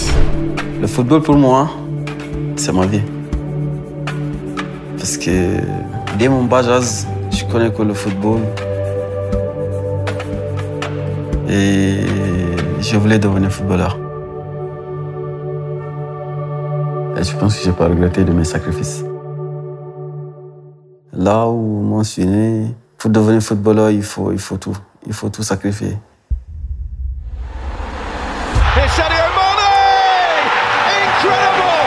Le football, pour moi, c'est ma vie. Parce que dès mon bas âge, je connais que le football. Et je voulais devenir footballeur. Et je pense que je n'ai pas regretté de mes sacrifices. Là où moi je suis né, pour devenir footballeur, il faut, il faut tout. Il faut tout sacrifier. Here's Sadio Mane! Incredible!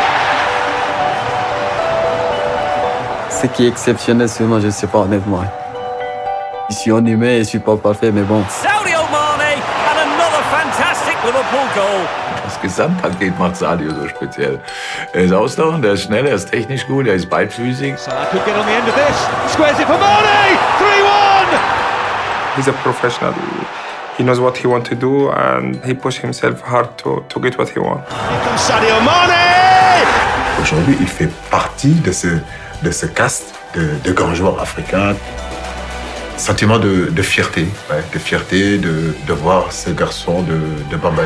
Ce qui est exceptionnel sur moi, je ne sais pas honnêtement. Je suis un humain et je ne suis pas parfait, mais bon. Sadio Mane and another fantastic Liverpool goal. Das Gesamtpaket macht Sadio so speziell. Er ist ausdauernd, er ist schnell, er ist technisch gut, er ist beidfüßig. Salah could get on the end of this. Squares it for Mane! three one! He's a professional. He knows what he wants to do and he pushes himself hard to, to get what he wants. Here comes Sadio Mane! Aujourd'hui, il fait partie de ce, de ce caste de, de grands joueurs africains. Sentiment de, de fierté, ouais, de fierté de, de voir ce garçon de, de Bambali.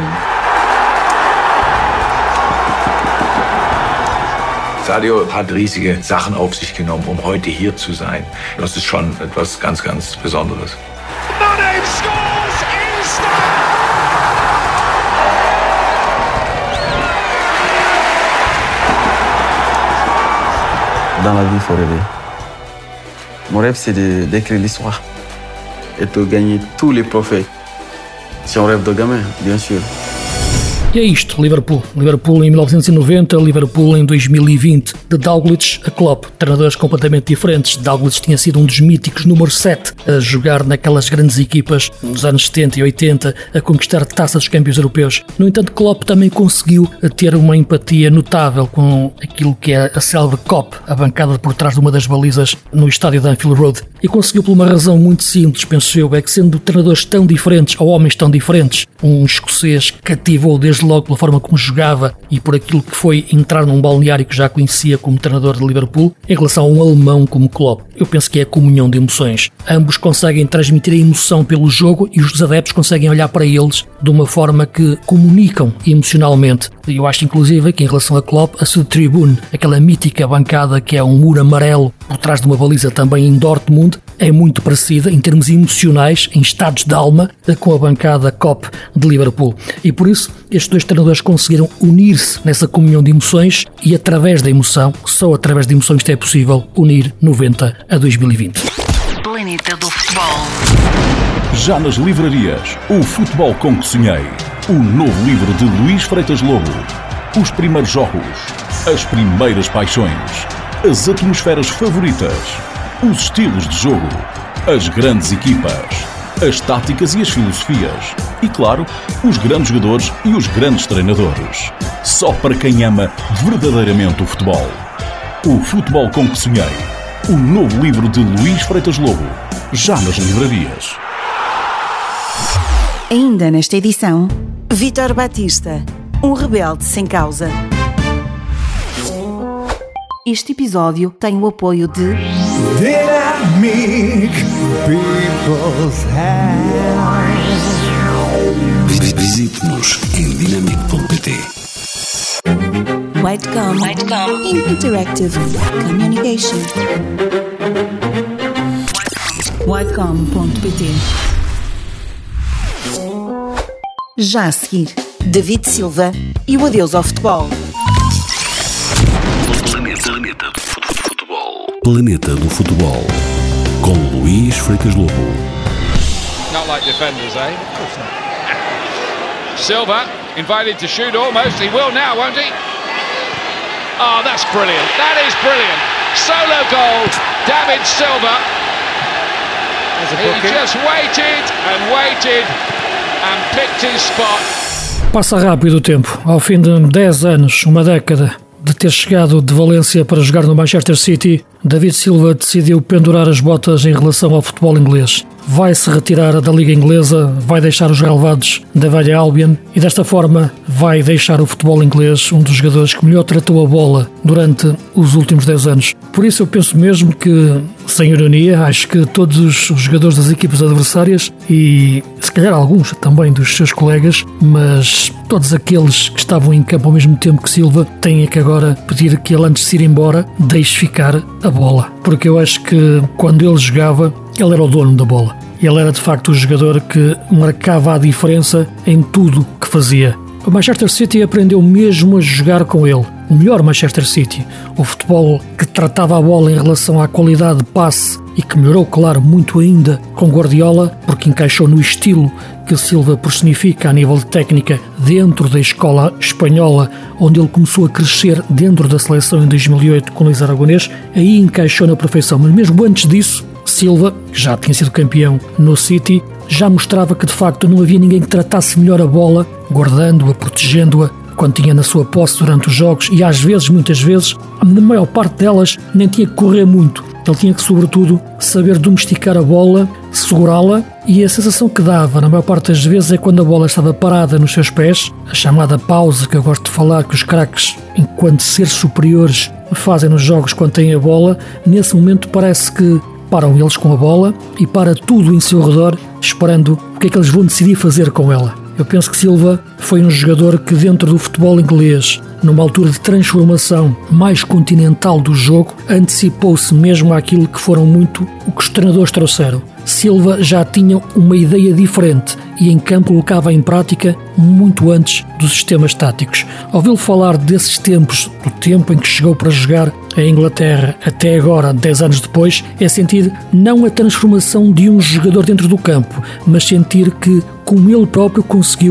Sadio hat riesige Sachen auf sich genommen, um heute hier zu sein. Das ist schon etwas ganz, ganz Besonderes. Mane scores instant! Dans la vie, il faut rêver. Mon rêve, c'est de, d'écrire l'histoire et de gagner tous les trophées. C'est un rêve de gamin, bien sûr. E é isto, Liverpool. Liverpool em mil novecentos e noventa, Liverpool em dois mil e vinte. De Dalglish a Klopp, treinadores completamente diferentes. Dalglish tinha sido um dos míticos número sete a jogar naquelas grandes equipas nos anos setenta e oitenta, a conquistar taças dos campeões europeus. No entanto, Klopp também conseguiu ter uma empatia notável com aquilo que é a célebre Kop, a bancada por trás de uma das balizas no estádio de Anfield Road. E conseguiu por uma razão muito simples, penso eu, é que sendo treinadores tão diferentes, ou homens tão diferentes, um escocês cativou desde logo pela forma como jogava e por aquilo que foi entrar num balneário que já conhecia como treinador de Liverpool, em relação a um alemão como Klopp. Eu penso que é a comunhão de emoções. Ambos conseguem transmitir a emoção pelo jogo e os adeptos conseguem olhar para eles de uma forma que comunicam emocionalmente. Eu acho inclusive que em relação a Klopp, a Sud Tribune, aquela mítica bancada que é um muro amarelo por trás de uma baliza também em Dortmund, é muito parecida em termos emocionais, em estados de alma, com a bancada Kop de Liverpool. E por isso estes dois treinadores conseguiram unir-se nessa comunhão de emoções e através da emoção, só através da emoção isto é possível, unir noventa a dois mil e vinte. Planeta do Futebol. Já nas livrarias, o futebol com que sonhei. O novo livro de Luís Freitas Lobo. Os primeiros jogos, as primeiras paixões, as atmosferas favoritas, os estilos de jogo, as grandes equipas, as táticas e as filosofias e, claro, os grandes jogadores e os grandes treinadores. Só para quem ama verdadeiramente o futebol. O futebol com que sonhei. O novo livro de Luís Freitas Lobo. Já nas livrarias. Ainda nesta edição, Vítor Batista, um rebelde sem causa. Este episódio tem o apoio de Dynamic People's House. Visite-nos em dynamic ponto p t. Whitecom, Whitecom Interactive Communication. Whitecom ponto p t. Já a seguir, David Silva e o Adeus ao Futebol. Planeta, Planeta do Futebol. Planeta do Futebol. Com Luís Freitas Lobo. Not like defenders, eh? Of course not. Silva invited to shoot almost. He will now, won't he? Oh, that's brilliant. That is brilliant. Solo goal, David Silva. He just waited and waited and picked his spot. Passa rápido o tempo. Ao fim de dez anos, uma década, de ter chegado de Valência para jogar no Manchester City, David Silva decidiu pendurar as botas em relação ao futebol inglês. Vai-se retirar da Liga Inglesa, vai deixar os relevados da velha Albion e desta forma vai deixar o futebol inglês, um dos jogadores que melhor tratou a bola durante os últimos dez anos. Por isso eu penso mesmo que, sem ironia, acho que todos os jogadores das equipas adversárias e se calhar alguns também dos seus colegas, mas todos aqueles que estavam em campo ao mesmo tempo que Silva, têm que agora pedir que ele, antes de se ir embora, deixe ficar a bola. Porque eu acho que quando ele jogava, ele era o dono da bola. Ele era de facto o jogador que marcava a diferença em tudo que fazia. O Manchester City aprendeu mesmo a jogar com ele. O melhor Manchester City. O futebol que tratava a bola em relação à qualidade de passe e que melhorou, claro, muito ainda com Guardiola, porque encaixou no estilo que Silva personifica a nível de técnica dentro da escola espanhola, onde ele começou a crescer dentro da seleção em dois mil e oito com Luís Aragonês. Aí encaixou na perfeição. Mas mesmo antes disso, Silva, que já tinha sido campeão no City, já mostrava que de facto não havia ninguém que tratasse melhor a bola, guardando-a, protegendo-a, quando tinha na sua posse durante os jogos, e às vezes, muitas vezes, na maior parte delas, nem tinha que correr muito. Ele tinha que, sobretudo, saber domesticar a bola, segurá-la, e a sensação que dava, na maior parte das vezes, é quando a bola estava parada nos seus pés, a chamada pausa, que eu gosto de falar, que os craques, enquanto seres superiores, fazem nos jogos quando têm a bola. Nesse momento parece que param eles com a bola e para tudo em seu redor, esperando o que é que eles vão decidir fazer com ela. Eu penso que Silva foi um jogador que, dentro do futebol inglês, numa altura de transformação mais continental do jogo, antecipou-se mesmo àquilo que foram muito o que os treinadores trouxeram. Silva já tinha uma ideia diferente e em campo colocava em prática muito antes dos sistemas táticos. Ouvi-lo falar desses tempos, do tempo em que chegou para jogar a Inglaterra até agora, dez anos depois, é sentir não a transformação de um jogador dentro do campo, mas sentir que, como ele próprio conseguiu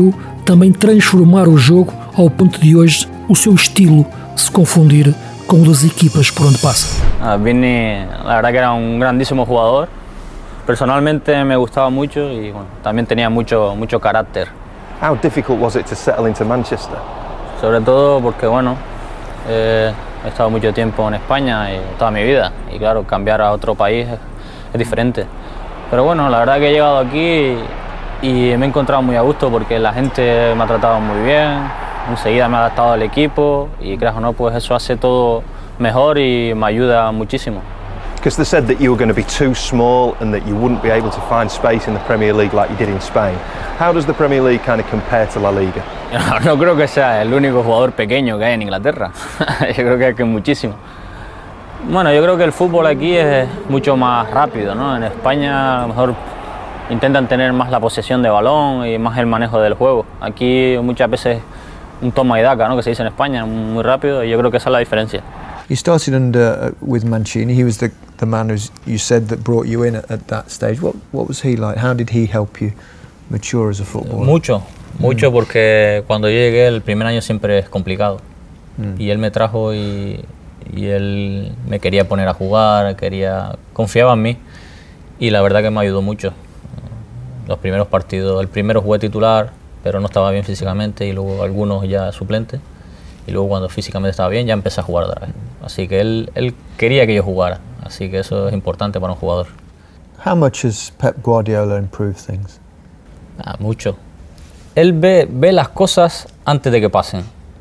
também transformar o jogo ao ponto de hoje o seu estilo se confundir con las equipas por donde pasa? Ah, Vini, la verdad que era un grandísimo jugador. Personalmente me gustaba mucho y bueno, también tenía mucho, mucho carácter. How difficult was it to settle into Manchester? Sobre todo porque bueno, eh, he estado mucho tiempo en España y toda mi vida y claro, cambiar a otro país es, es diferente. Pero bueno, la verdad que he llegado aquí y, y me he encontrado muy a gusto porque la gente me ha tratado muy bien. Enseguida me he adaptado al equipo y, creas o no, pues eso hace todo mejor y me ayuda muchísimo. Because they said that you were going to be too small and that you wouldn't be able to find space in the Premier League like you did in Spain. How does the Premier League kind of compare to La Liga? No, no creo que sea el único jugador pequeño que hay en Inglaterra. Yo creo que hay que muchísimo. Bueno, yo creo que el fútbol aquí es mucho más rápido, ¿no? En España a lo mejor intentan tener más la posesión de balón y más el manejo del juego. Aquí muchas veces un toma y daca, ¿no? Que se dice en España, muy rápido, y yo creo que esa es la diferencia. You started under uh, with Mancini. He was the the man who you said that brought you in at, at that stage. What what was he like? How did he help you mature as a footballer? Mucho, mucho, mm. porque cuando yo llegué el primer año siempre es complicado. Mm. Y él me trajo y, y él me quería poner a jugar, quería, confiaba en mí y la verdad que me ayudó mucho. Los primeros partidos, el primero jugué titular, pero no estaba bien físicamente y luego algunos ya suplentes. Y luego cuando físicamente estaba bien ya empecé a jugar otra vez. Así que él, él quería que yo jugara, así que eso es importante para un jugador. How much has Pep Guardiola improved things? Ah, mucho. Él ve, ve las cosas antes de que pasen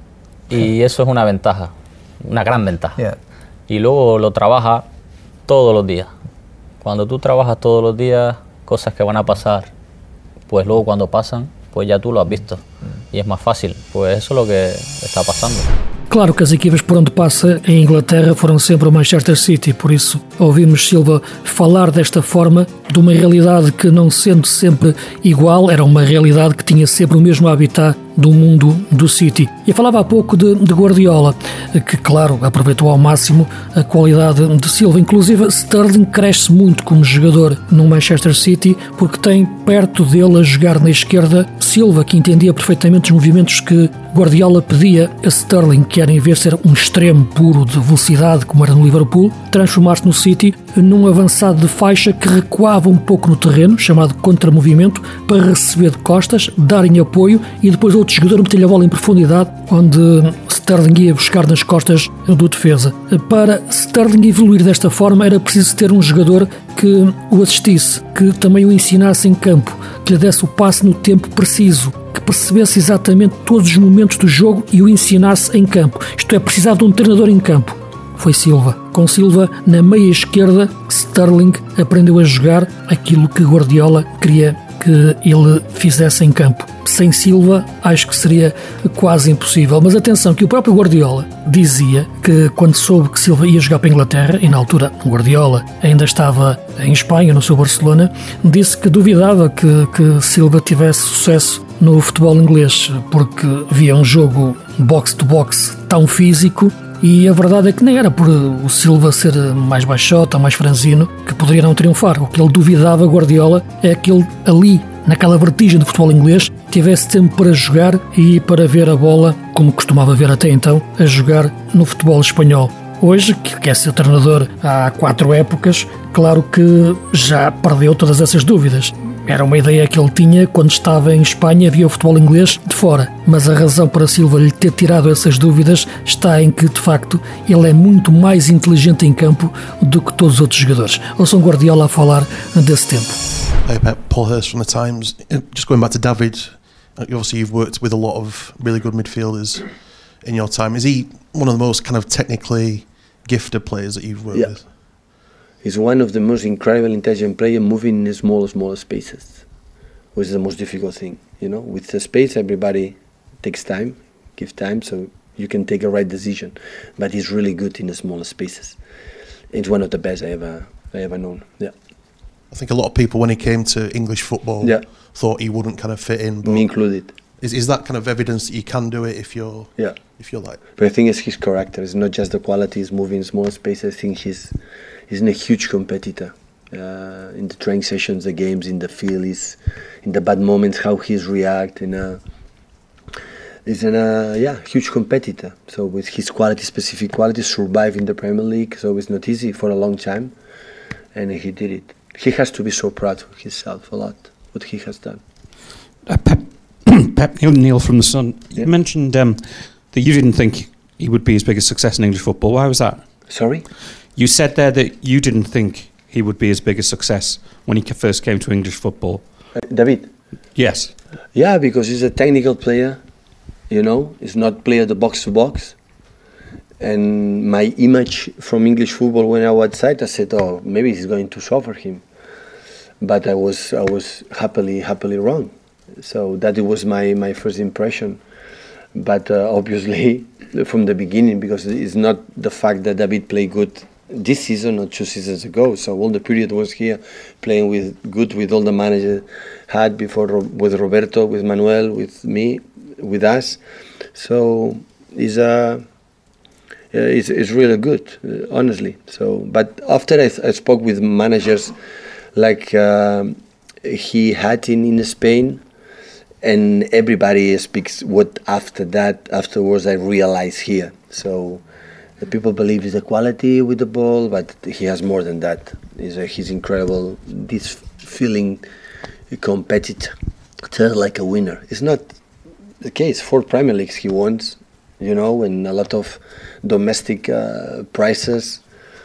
y eso es una ventaja, una gran ventaja. Yeah. Y luego lo trabaja todos los días. Cuando tú trabajas todos los días cosas que van a pasar, pues luego cuando pasan, pues ya tú lo has visto y es más fácil, pues eso es lo que está pasando. Claro que as equipas por onde passa em Inglaterra foram sempre o Manchester City, por isso ouvimos Silva falar desta forma de uma realidade que, não sendo sempre igual, era uma realidade que tinha sempre o mesmo habitat do mundo do City. E falava há pouco de, de Guardiola, que claro, aproveitou ao máximo a qualidade de Silva. Inclusive Sterling cresce muito como jogador no Manchester City porque tem perto dele a jogar na esquerda Silva, que entendia perfeitamente os movimentos que Guardiola pedia a Sterling, que era, em vez de ser um extremo puro de velocidade como era no Liverpool, transformar-se no City num avançado de faixa que recuava um pouco no terreno, chamado contramovimento, para receber de costas, darem apoio e depois outro jogador meter-lhe a bola em profundidade, onde Sterling ia buscar nas costas do defesa. Para Sterling evoluir desta forma era preciso ter um jogador que o assistisse, que também o ensinasse em campo, que lhe desse o passe no tempo preciso, que percebesse exatamente todos os momentos do jogo e o ensinasse em campo. Isto é, precisar de um treinador em campo. Foi Silva. Com Silva na meia esquerda, Sterling aprendeu a jogar aquilo que Guardiola queria que ele fizesse em campo. Sem Silva, acho que seria quase impossível. Mas atenção, que o próprio Guardiola dizia que quando soube que Silva ia jogar para a Inglaterra, e na altura Guardiola ainda estava em Espanha, no seu Barcelona, disse que duvidava que, que Silva tivesse sucesso no futebol inglês, porque via um jogo box-to-box tão físico. E a verdade é que nem era por o Silva ser mais baixota, mais franzino, que poderia não triunfar. O que ele duvidava, Guardiola, é que ele ali, naquela vertigem do futebol inglês, tivesse tempo para jogar e para ver a bola, como costumava ver até então, a jogar no futebol espanhol. Hoje, que quer ser treinador há quatro épocas, claro que já perdeu todas essas dúvidas. Era uma ideia que ele tinha quando estava em Espanha, via o futebol inglês de fora. Mas a razão para Silva lhe ter tirado essas dúvidas está em que, de facto, ele é muito mais inteligente em campo do que todos os outros jogadores. Ouçam Guardiola a falar desse tempo. Hey, Pep, Paul Hurst from the Times. Just going back to David, obviously you've worked with a lot of really good midfielders in your time. Is he one of the most kind of technically gifted players that you've worked yeah. with? He's one of the most incredible, intelligent players moving in small, small spaces, which is the most difficult thing. You know, with the space, everybody takes time, gives time, so you can take a right decision. But he's really good in the small spaces. It's one of the best I ever, I ever known. Yeah. I think a lot of people, when he came to English football, yeah. thought he wouldn't kind of fit in. But me included. Is is that kind of evidence that you can do it if you're? Yeah. If you're like. But I think it's his character. It's not just the quality. He's moving in small spaces. I think he's. He's a huge competitor uh, in the training sessions, the games, in the field, he's, in the bad moments, how he's reacting. Uh, He's an uh, yeah huge competitor. So with his quality, specific quality, survive in the Premier League. So it's not easy for a long time, and he did it. He has to be so proud of himself a lot what he has done. Uh, Pep, Pep Neil from the Sun. You yeah. mentioned um, that you didn't think he would be as big a success in English football. Why was that? Sorry? You said there that you didn't think he would be as big a success when he first came to English football. Uh, David? Yes. Yeah, because he's a technical player, you know, he's not player the box to box. And my image from English football when I was outside, I said, oh, maybe he's going to suffer him. But I was I was happily, happily wrong. So that was my, my first impression. But uh, obviously, from the beginning, because it's not the fact that David played good this season or two seasons ago. So all the period was here, playing with good with all the managers had before, with Roberto, with Manuel, with me, with us. So it's a. Uh, it's, it's really good, uh, honestly. So, but after I, I spoke with managers like uh, he had in, in Spain, and everybody speaks what after that, afterwards I realized here. So the people believe it's a quality with the ball, but he has more than that. He's, a, he's incredible, this feeling a competitor like a winner. It's not the case. Four Premier Leagues he wants, you know, and a lot of domestic uh, prizes,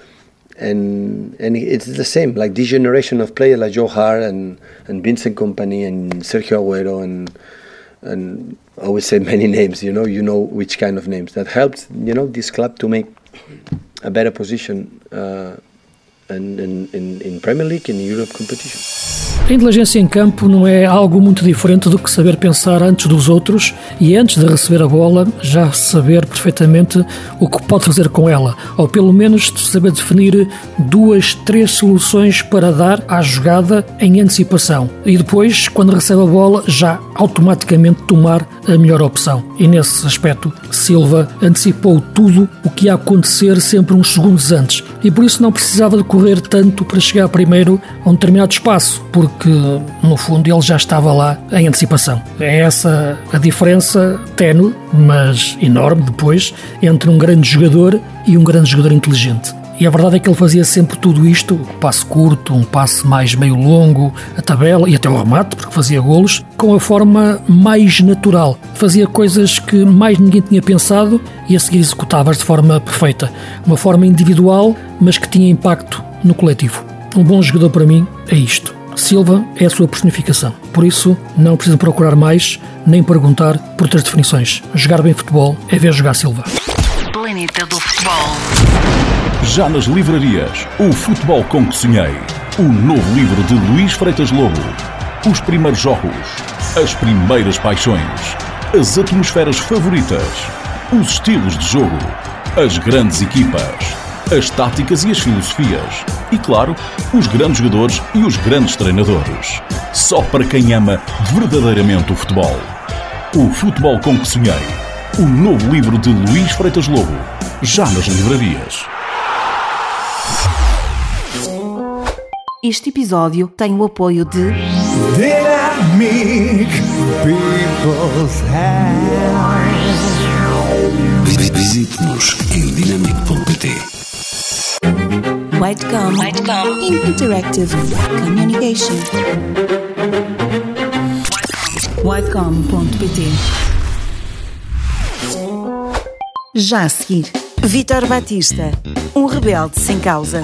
and and it's the same. Like this generation of players like Joe Hart and and Vincent Kompany and Sergio Aguero and and I always say many names. You know, you know which kind of names that helped. You know, this club to make a better position uh, in, in in Premier League and Europe competition. A inteligência em campo não é algo muito diferente do que saber pensar antes dos outros e antes de receber a bola já saber perfeitamente o que pode fazer com ela, ou pelo menos saber definir duas, três soluções para dar à jogada em antecipação e depois, quando recebe a bola, já automaticamente tomar a melhor opção. E nesse aspecto, Silva antecipou tudo o que ia acontecer sempre uns segundos antes e por isso não precisava de correr tanto para chegar primeiro a um determinado espaço, porque que no fundo ele já estava lá em antecipação. É essa a diferença ténue, mas enorme depois, entre um grande jogador e um grande jogador inteligente. E a verdade é que ele fazia sempre tudo isto, um passe curto, um passe mais meio longo, a tabela e até o remate, porque fazia golos, com a forma mais natural. Fazia coisas que mais ninguém tinha pensado e a seguir executava-as de forma perfeita. Uma forma individual, mas que tinha impacto no coletivo. Um bom jogador para mim é isto. Silva é a sua personificação. Por isso, não precisa procurar mais, nem perguntar por outras definições. Jogar bem futebol é ver jogar Silva. Planeta do Futebol. Já nas livrarias, o futebol com que sonhei. O novo livro de Luís Freitas Lobo. Os primeiros jogos, as primeiras paixões, as atmosferas favoritas, os estilos de jogo, as grandes equipas, as táticas e as filosofias e, claro, os grandes jogadores e os grandes treinadores. Só para quem ama verdadeiramente o futebol. O futebol com que sonhei. O novo livro de Luís Freitas Lobo. Já nas livrarias. Este episódio tem o apoio de Dynamic People's House. Visite-nos em dynamic ponto pt. Whitecom, Whitecom Interactive Communication. Whitecom ponto pt. Já a seguir, Vítor Batista, um rebelde sem causa.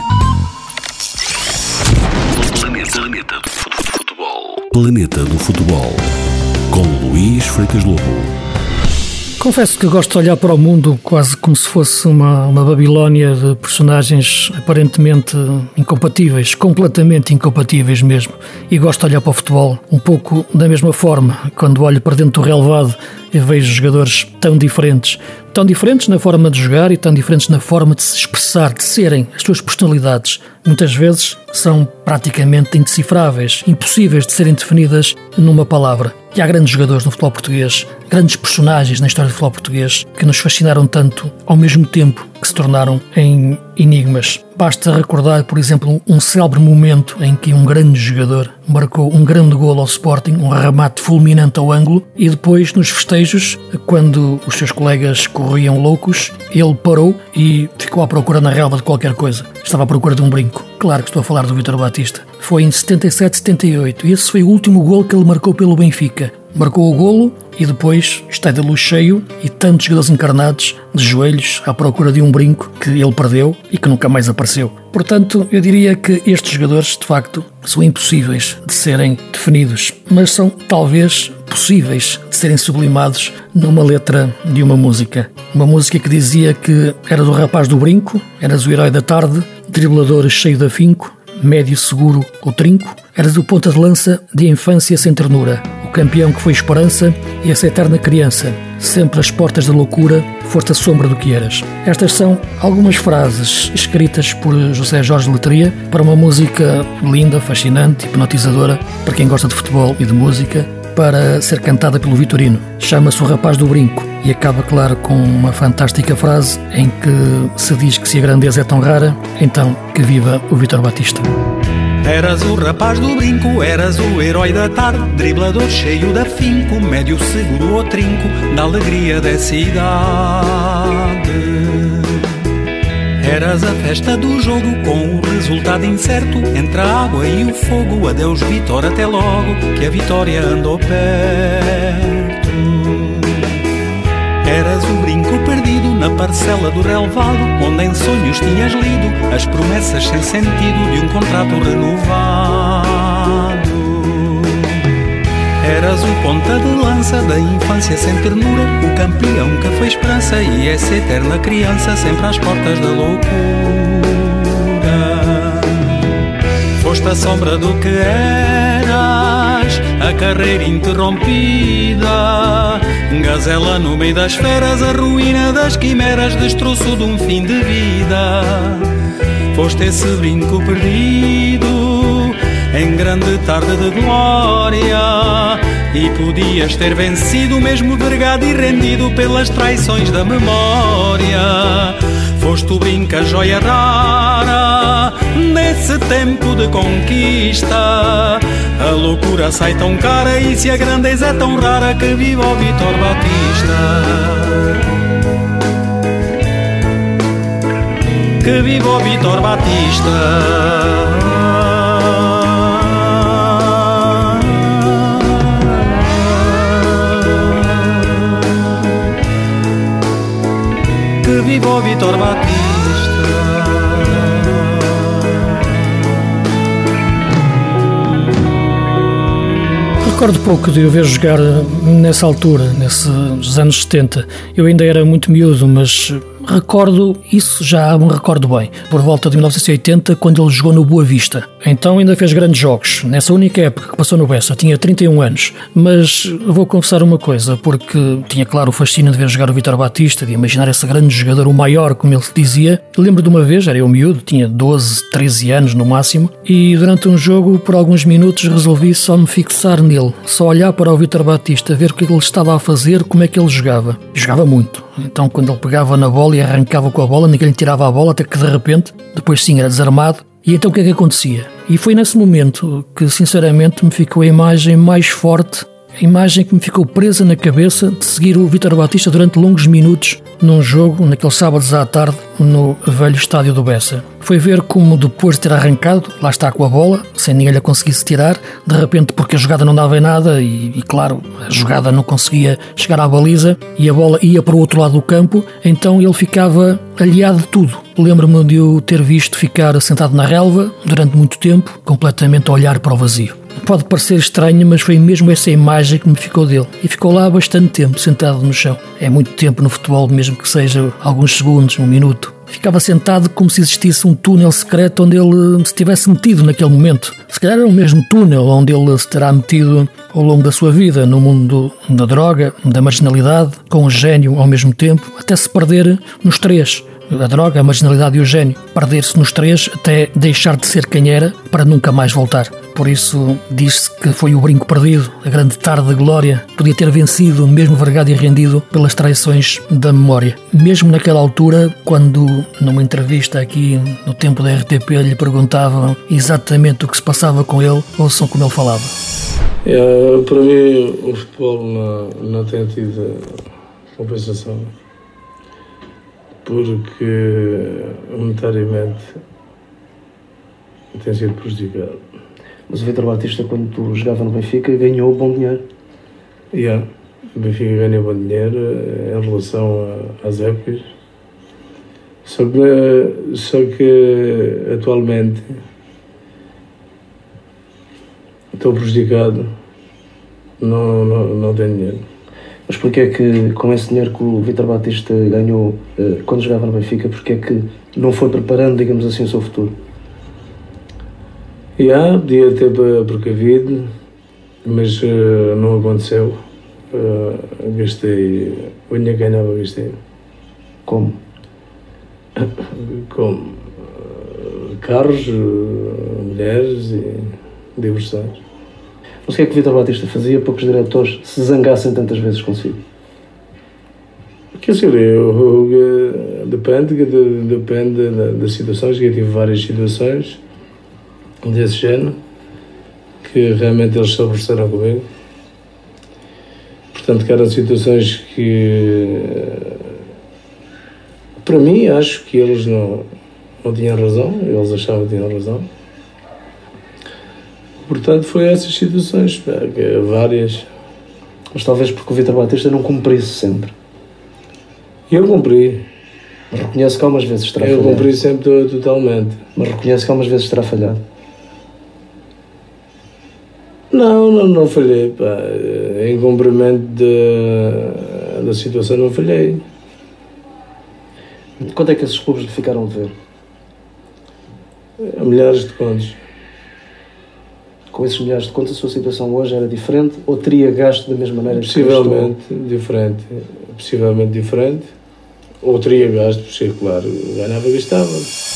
Planeta, Planeta do Futebol. Planeta do Futebol. Com Luís Freitas Lobo. Confesso que gosto de olhar para o mundo quase como se fosse uma, uma Babilónia de personagens aparentemente incompatíveis, completamente incompatíveis mesmo. E gosto de olhar para o futebol um pouco da mesma forma, quando olho para dentro do relevado e vejo jogadores tão diferentes. Tão diferentes na forma de jogar e tão diferentes na forma de se expressar, de serem as suas personalidades. Muitas vezes são praticamente indecifráveis, impossíveis de serem definidas numa palavra. E há grandes jogadores no futebol português, grandes personagens na história do futebol português que nos fascinaram tanto ao mesmo tempo que se tornaram em enigmas. Basta recordar, por exemplo, um célebre momento em que um grande jogador marcou um grande golo ao Sporting, um remate fulminante ao ângulo, e depois nos festejos, quando os seus colegas corriam loucos, ele parou e ficou à procura na relva de qualquer coisa. Estava à procura de um brinco. Claro que estou a falar do Vítor Batista. Foi em setenta e sete setenta e oito e esse foi o último golo que ele marcou pelo Benfica. Marcou o golo e depois, estádio de luz cheio e tantos jogadores encarnados de joelhos à procura de um brinco que ele perdeu e que nunca mais apareceu. Portanto, eu diria que estes jogadores, de facto, são impossíveis de serem definidos, mas são talvez possíveis de serem sublimados numa letra de uma música. Uma música que dizia que eras o rapaz do brinco, eras o herói da tarde, driblador cheio de afinco, médio seguro ou trinco, eras o ponta de lança de infância sem ternura, o campeão que foi esperança e essa eterna criança, sempre às portas da loucura, foste a sombra do que eras. Estas são algumas frases escritas por José Jorge Letria para uma música linda, fascinante, hipnotizadora para quem gosta de futebol e de música, para ser cantada pelo Vitorino. Chama-se O Rapaz do Brinco e acaba, claro, com uma fantástica frase em que se diz que se a grandeza é tão rara, então que viva o Vítor Batista. Eras o rapaz do brinco, eras o herói da tarde, driblador cheio de afinco, médio seguro ou trinco, da alegria dessa idade. Eras a festa do jogo com o resultado incerto, entre a água e o fogo, adeus Vítor, até logo, que a vitória andou perto. Eras o brinco perdido na parcela do relvado, onde em sonhos tinhas lido as promessas sem sentido de um contrato renovado. Eras o ponta de lança da infância sem ternura, o campeão que foi esperança e essa eterna criança sempre às portas da loucura. Foste a sombra do que eras, a carreira interrompida, gazela no meio das feras, a ruína das quimeras, destroço de um fim de vida. Foste esse brinco perdido em grande tarde de glória, e podias ter vencido mesmo vergado e rendido pelas traições da memória. Foste o brinco, a joia rara nesse tempo de conquista. A loucura sai tão cara e se a grandeza é tão rara, que viva o Vítor Batista. Que viva o Vítor Batista. Que viva o Vítor Batista. Recordo pouco de eu ver jogar nessa altura, nesses anos setenta. Eu ainda era muito miúdo, mas recordo isso, já me recordo bem, por volta de mil novecentos e oitenta, quando ele jogou no Boa Vista. Então ainda fez grandes jogos, nessa única época que passou no Bessa, tinha trinta e um anos. Mas vou confessar uma coisa, porque tinha claro o fascínio de ver jogar o Vítor Batista, de imaginar esse grande jogador, o maior, como ele se dizia. Lembro de uma vez, era eu miúdo, tinha doze, treze anos no máximo, e durante um jogo, por alguns minutos, resolvi só me fixar nele, só olhar para o Vítor Batista, ver o que ele estava a fazer, como é que ele jogava. Jogava muito. Então quando ele pegava na bola e arrancava com a bola, ninguém lhe tirava a bola, até que de repente, depois sim, era desarmado. E então o que é que acontecia? E foi nesse momento que sinceramente me ficou a imagem mais forte, a imagem que me ficou presa na cabeça de seguir o Vítor Batista durante longos minutos num jogo, naqueles sábados à tarde, no velho estádio do Bessa. Foi ver como depois de ter arrancado, lá está com a bola, sem ninguém lhe conseguisse tirar, de repente porque a jogada não dava em nada e, e claro, a jogada não conseguia chegar à baliza e a bola ia para o outro lado do campo, então ele ficava aliado de tudo. Lembro-me de eu ter visto ficar sentado na relva durante muito tempo, completamente a olhar para o vazio. Pode parecer estranho, mas foi mesmo essa imagem que me ficou dele. E ficou lá há bastante tempo, sentado no chão. É muito tempo no futebol, mesmo que seja alguns segundos, um minuto. Ficava sentado como se existisse um túnel secreto onde ele se tivesse metido naquele momento. Se calhar era o mesmo túnel onde ele se terá metido ao longo da sua vida, no mundo da droga, da marginalidade, com o gênio ao mesmo tempo, até se perder nos três. a droga, a marginalidade e o gênio. Perder-se nos três até deixar de ser quem era para nunca mais voltar. Por isso, diz-se que foi o brinco perdido, a grande tarde de glória. Podia ter vencido, mesmo vergado e rendido pelas traições da memória. Mesmo naquela altura, quando numa entrevista aqui no tempo da R T P lhe perguntavam exatamente o que se passava com ele, ouçam como ele falava. É, para mim, o futebol não, não tem tido compensação, porque monetariamente tem sido prejudicado. Mas o Vítor Batista, quando tu jogava no Benfica, ganhou bom dinheiro. Yeah. O Benfica ganha bom dinheiro em relação a, às épocas. Só que, só que atualmente estou prejudicado, não, não, não tenho dinheiro. Mas porquê é que, com esse dinheiro que o Vítor Batista ganhou eh, quando jogava no Benfica, porquê é que não foi preparando, digamos assim, o seu futuro? Já, yeah, podia ter precavido, mas uh, não aconteceu. Uh, gastei, o dinheiro que ganhava gastei. Como? Como? Uh, carros, uh, mulheres e diversões. Mas o que é que o Vítor Batista fazia para que os diretores se zangassem tantas vezes consigo? Quer dizer, eu, eu, depende, depende das situações, que eu tive várias situações desse género, que realmente eles se aborreceram comigo. Portanto, que eram situações que, para mim, acho que eles não, não tinham razão, eles achavam que tinham razão. Portanto, foi essas situações, várias. Mas talvez porque o Vítor Batista não cumprisse sempre. Eu cumpri. Mas reconhece que algumas vezes terá eu falhado. Eu cumpri sempre totalmente. Mas reconhece que algumas vezes terá falhado. Não, não, não falhei. Pá. Em cumprimento de, da situação, não falhei. Quanto é que esses clubes lhe ficaram a dever? Milhares de contos. Com esses milhares de contos, a sua situação hoje era diferente ou teria gasto da mesma maneira? Possivelmente diferente. Possivelmente diferente. Ou teria gasto, porque, claro, ganhava e gastava.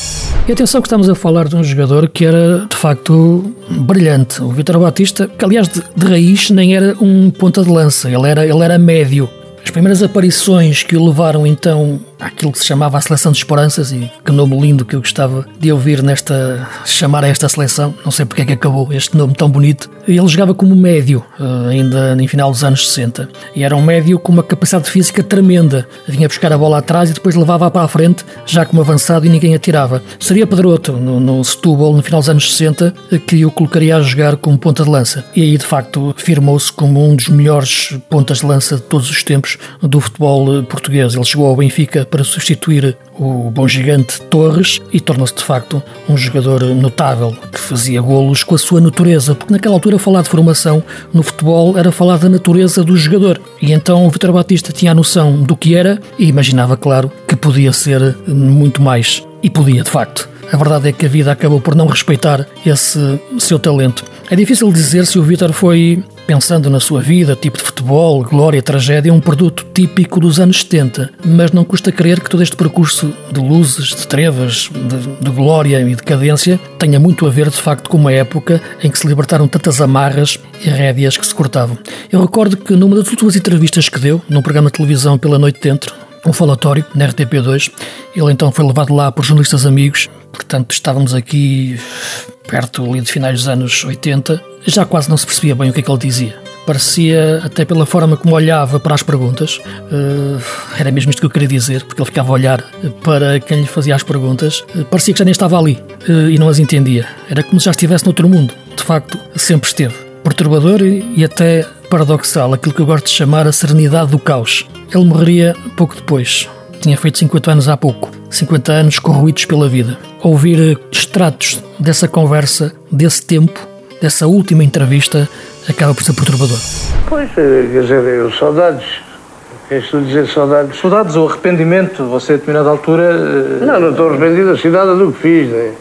E atenção que estamos a falar de um jogador que era, de facto, brilhante. O Vítor Batista, que aliás de, de raiz nem era um ponta de lança, ele era, ele era médio. As primeiras aparições que o levaram então àquilo que se chamava a Seleção de Esperanças, e que nome lindo que eu gostava de ouvir nesta, chamar a esta seleção, não sei porque é que acabou este nome tão bonito. Ele jogava como médio, ainda no final dos anos sessenta, e era um médio com uma capacidade física tremenda. Vinha buscar a bola atrás e depois levava para a frente, já como avançado, e ninguém atirava. Seria Pedroto, no, no Setúbal, no final dos anos sessenta, que o colocaria a jogar como ponta de lança. E aí, de facto, firmou-se como um dos melhores pontas de lança de todos os tempos do futebol português. Ele chegou ao Benfica para substituir o bom gigante Torres e tornou-se de facto um jogador notável, que fazia golos com a sua natureza, porque naquela altura falar de formação no futebol era falar da natureza do jogador, e então o Vítor Batista tinha a noção do que era e imaginava, claro, que podia ser muito mais, e podia de facto. A verdade é que a vida acabou por não respeitar esse seu talento. É difícil dizer se o Vítor foi, pensando na sua vida, tipo de futebol, glória, tragédia, um produto típico dos anos setenta, mas não custa crer que todo este percurso de luzes, de trevas, de, de glória e decadência tenha muito a ver, de facto, com uma época em que se libertaram tantas amarras e rédeas que se cortavam. Eu recordo que numa das últimas entrevistas que deu, num programa de televisão pela Noite Dentro, um falatório na R T P dois, ele então foi levado lá por jornalistas amigos, portanto estávamos aqui perto ali de finais dos anos oitenta, já quase não se percebia bem o que é que ele dizia. Parecia, até pela forma como olhava para as perguntas, uh, era mesmo isto que eu queria dizer, porque ele ficava a olhar para quem lhe fazia as perguntas, uh, parecia que já nem estava ali uh, e não as entendia. Era como se já estivesse noutro mundo. De facto, sempre esteve. Perturbador e, e até paradoxal, aquilo que eu gosto de chamar a serenidade do caos. Ele morreria pouco depois. Tinha feito cinquenta anos há pouco. cinquenta anos corroídos pela vida. Ouvir extratos dessa conversa, desse tempo, dessa última entrevista, acaba por ser perturbador. Pois, quer dizer, eu, saudades. Queres tu dizer saudades? Saudades ou arrependimento? Você, a determinada altura... Não, não estou arrependido assim nada do que fiz, né?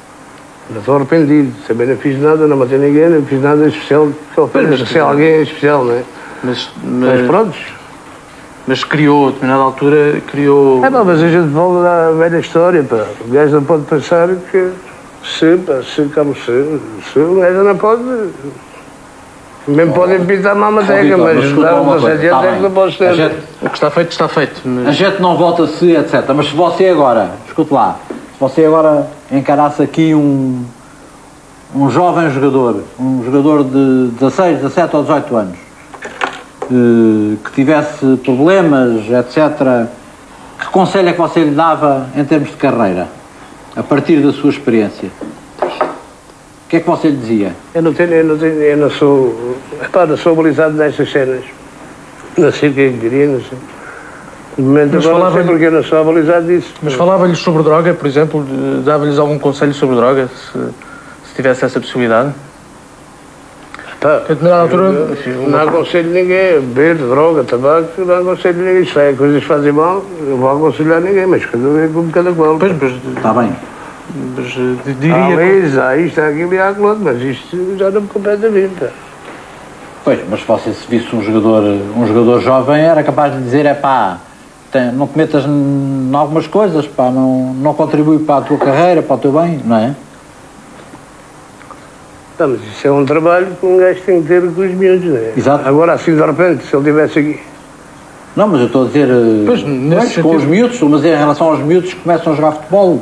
Não estou arrependido. Também não fiz nada, não matei ninguém, não fiz nada especial. Só para ser alguém especial, não é? Mas, mas... mas pronto. Mas criou, a determinada altura, criou... É pá, mas a gente volta à velha história, pá. O gajo não pode pensar que se, pá, se, como se, se, o gajo não pode... Mesmo podem pintar uma matéria, mas dar uma sete anos é que não pode ter. O que está feito, está feito. Mas... A gente não vota se, etcétera. Mas se você agora, escute lá, se você agora encarasse aqui um, um jovem jogador, um jogador de dezasseis, dezassete ou dezoito anos, que tivesse problemas, etcétera, que conselho é que você lhe dava em termos de carreira, a partir da sua experiência? O que é que você lhe dizia? Eu não tenho, eu não tenho, eu não sou, epá, não sou habilitado nestas cenas. Não sei o que é que queria, não sei. De momento Mas agora não sei falava-lhe- porque eu não sou habilitado disso. Mas falava-lhes sobre droga, por exemplo, de- dava-lhes algum conselho sobre droga, se, se tivesse essa possibilidade? Pá, A determinada altura... eu não aconselho ninguém, beber, droga, tabaco, não aconselho ninguém. Isto é, coisas que fazem mal, eu vou aconselhar ninguém, mas cada vez como cada qual. Pois, mas... Está bem. Mas eh, diria... Há isso, há isto, há aquilo e há aquilo outro, mas isto já não me compete a mim, pá. Pois, mas se você se visse um jogador, um jogador jovem, era capaz de dizer, é pá, tem, não te metas em algumas coisas, pá, não, não contribui para a tua carreira, para o teu bem, não é? Não, mas isso é um trabalho que um gajo tem que ter com os miúdos, não é? Exato. Agora, assim, de repente, se ele estivesse aqui... Não, mas eu estou a dizer, eh, Pois, nesse pois, com sentido- os miúdos, estou a dizer em relação aos miúdos que começam a jogar futebol.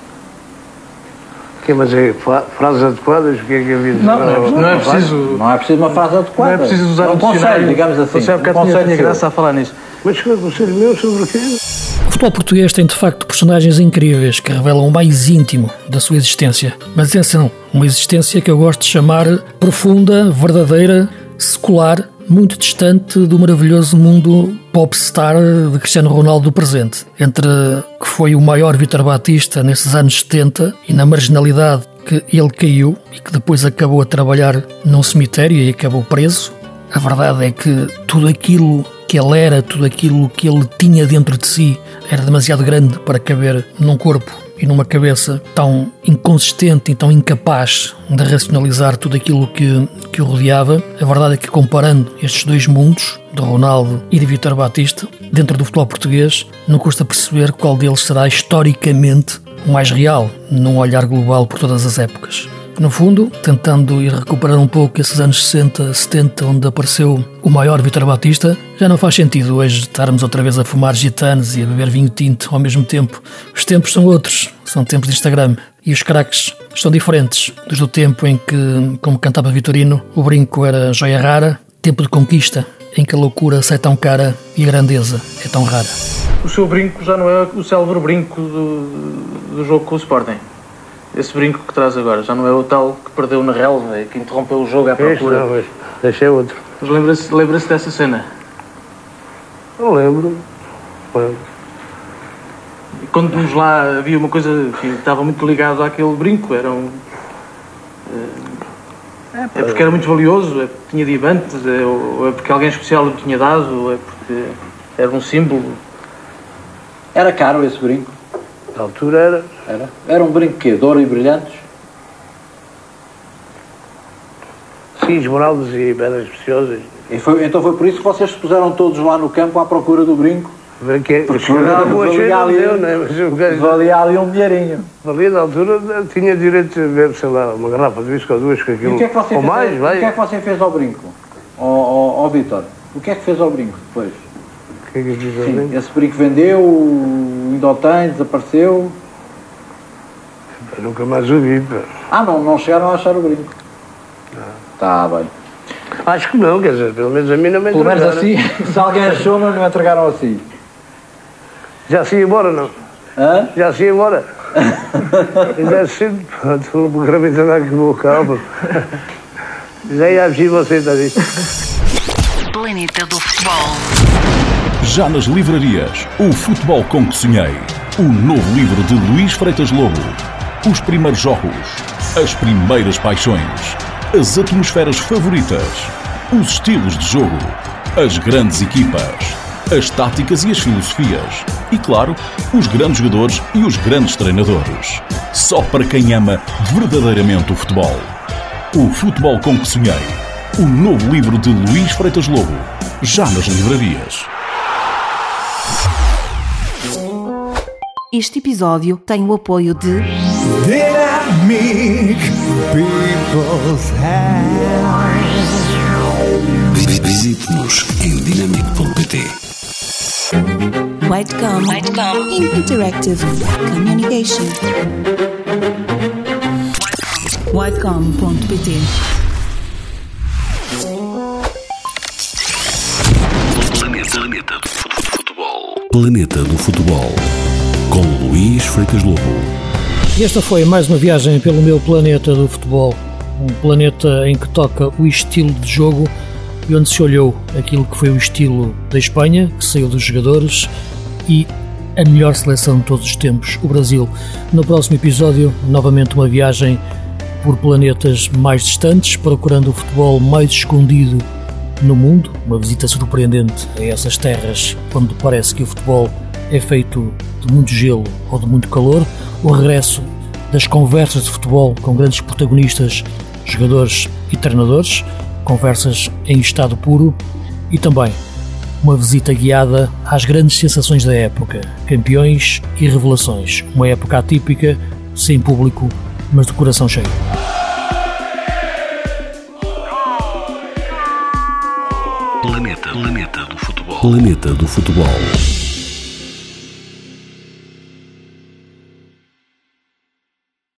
Que, mas é fra- frases adequadas, o que é que havia de Não, dizer? não é- não é preciso... Não é preciso uma frase adequada. Não é preciso usar É um um conselho, dicionário, digamos assim. Você há bocado um tinha, conselho tinha seu. graça a falar nisso. Mas que conselho meu sobre o quê? O futebol português tem de facto personagens incríveis que revelam o mais íntimo da sua existência. Mas atenção, uma existência que eu gosto de chamar profunda, verdadeira, secular, muito distante do maravilhoso mundo popstar de Cristiano Ronaldo do presente. Entre que foi o maior Vítor Batista nesses anos setenta e na marginalidade que ele caiu e que depois acabou a trabalhar num cemitério e acabou preso. A verdade é que tudo aquilo que ele era, tudo aquilo que ele tinha dentro de si era demasiado grande para caber num corpo e numa cabeça tão inconsistente e tão incapaz de racionalizar tudo aquilo que, que o rodeava. A verdade é que, comparando estes dois mundos, de Ronaldo e de Vítor Batista, dentro do futebol português, não custa perceber qual deles será historicamente o mais real, num olhar global por todas as épocas. No fundo, tentando ir recuperar um pouco esses anos sessenta, setenta, onde apareceu o maior Vítor Batista, já não faz sentido hoje estarmos outra vez a fumar gitanos e a beber vinho tinto ao mesmo tempo. Os tempos são outros, são tempos de Instagram. E os craques são diferentes dos do tempo em que, como cantava Vitorino, o brinco era joia rara, tempo de conquista, em que a loucura sai tão cara e a grandeza é tão rara. O seu brinco já não é o célebre brinco do, do jogo com o Sporting. Esse brinco que traz agora já não é o tal que perdeu na relva e que interrompeu o jogo à procura. Não, mas deixei outro. Mas lembra-se lembra-se dessa cena? Não lembro. Lembro. E quando nos lá havia uma coisa que estava muito ligado àquele brinco, era um... É, é porque era muito valioso, é porque tinha diamantes, é, ou é porque alguém especial lhe tinha dado, ou é porque era um símbolo. Era caro esse brinco? Na altura era. Era? Era um brinco quê? De ouro e brilhantes? Sim, esmeraldas e pedras preciosas. E foi, então foi por isso que vocês se puseram todos lá no campo à procura do brinco? Porque, Porque na boa valia cheia não ali- deu, não é? Mas o gajo- valia ali um dinheirinho. Valia na altura, tinha direito de ver, sei lá, uma garrafa de whisky ou duas com E aquilo. o que é que você ou fez, mais, o vai. que é que você fez ao brinco? Ó ó, ó, Vítor, o que é que fez ao brinco depois? O que é que eu fiz ao Sim, brinco? esse brinco vendeu, ainda o tem, desapareceu. Eu nunca mais o vi, pá. Ah, não, não chegaram a achar o brinco. Está bem. Acho que não, quer dizer, pelo menos a mim não me Pelo menos entregaram. assim, se alguém achou, não lhe entregaram assim. Já se ia embora, não? Hã? Já se ia embora. Ainda é cedo, pá, estou por gravidade aqui com o calma. Já ia abrir você, está visto? Planeta do Futebol. Já nas livrarias, o futebol com que sonhei. O novo livro de Luís Freitas Lobo. Os primeiros jogos, as primeiras paixões, as atmosferas favoritas, os estilos de jogo, as grandes equipas, as táticas e as filosofias. E, claro, os grandes jogadores e os grandes treinadores. Só para quem ama verdadeiramente o futebol. O futebol com que sonhei. O novo livro de Luís Freitas Lobo. Já nas livrarias. Este episódio tem o apoio de Dynamic People's House. Visite-nos em dynamic ponto pt. Whitecom, Whitecom Interactive Communication. Whitecom ponto pt. Planeta, Planeta do Futebol. Planeta do Futebol. Com Luís Freitas Lobo. E esta foi mais uma viagem pelo meu planeta do futebol. Um planeta em que toca o estilo de jogo e onde se olhou aquilo que foi o estilo da Espanha, que saiu dos jogadores, e a melhor seleção de todos os tempos, o Brasil. No próximo episódio, novamente uma viagem por planetas mais distantes, procurando o futebol mais escondido no mundo, uma visita surpreendente a essas terras onde parece que o futebol é feito de muito gelo ou de muito calor, o regresso das conversas de futebol com grandes protagonistas, jogadores e treinadores, conversas em estado puro, e também uma visita guiada às grandes sensações da época, campeões e revelações, uma época atípica, sem público, mas de coração cheio. Planeta, Planeta do Futebol. Planeta do Futebol.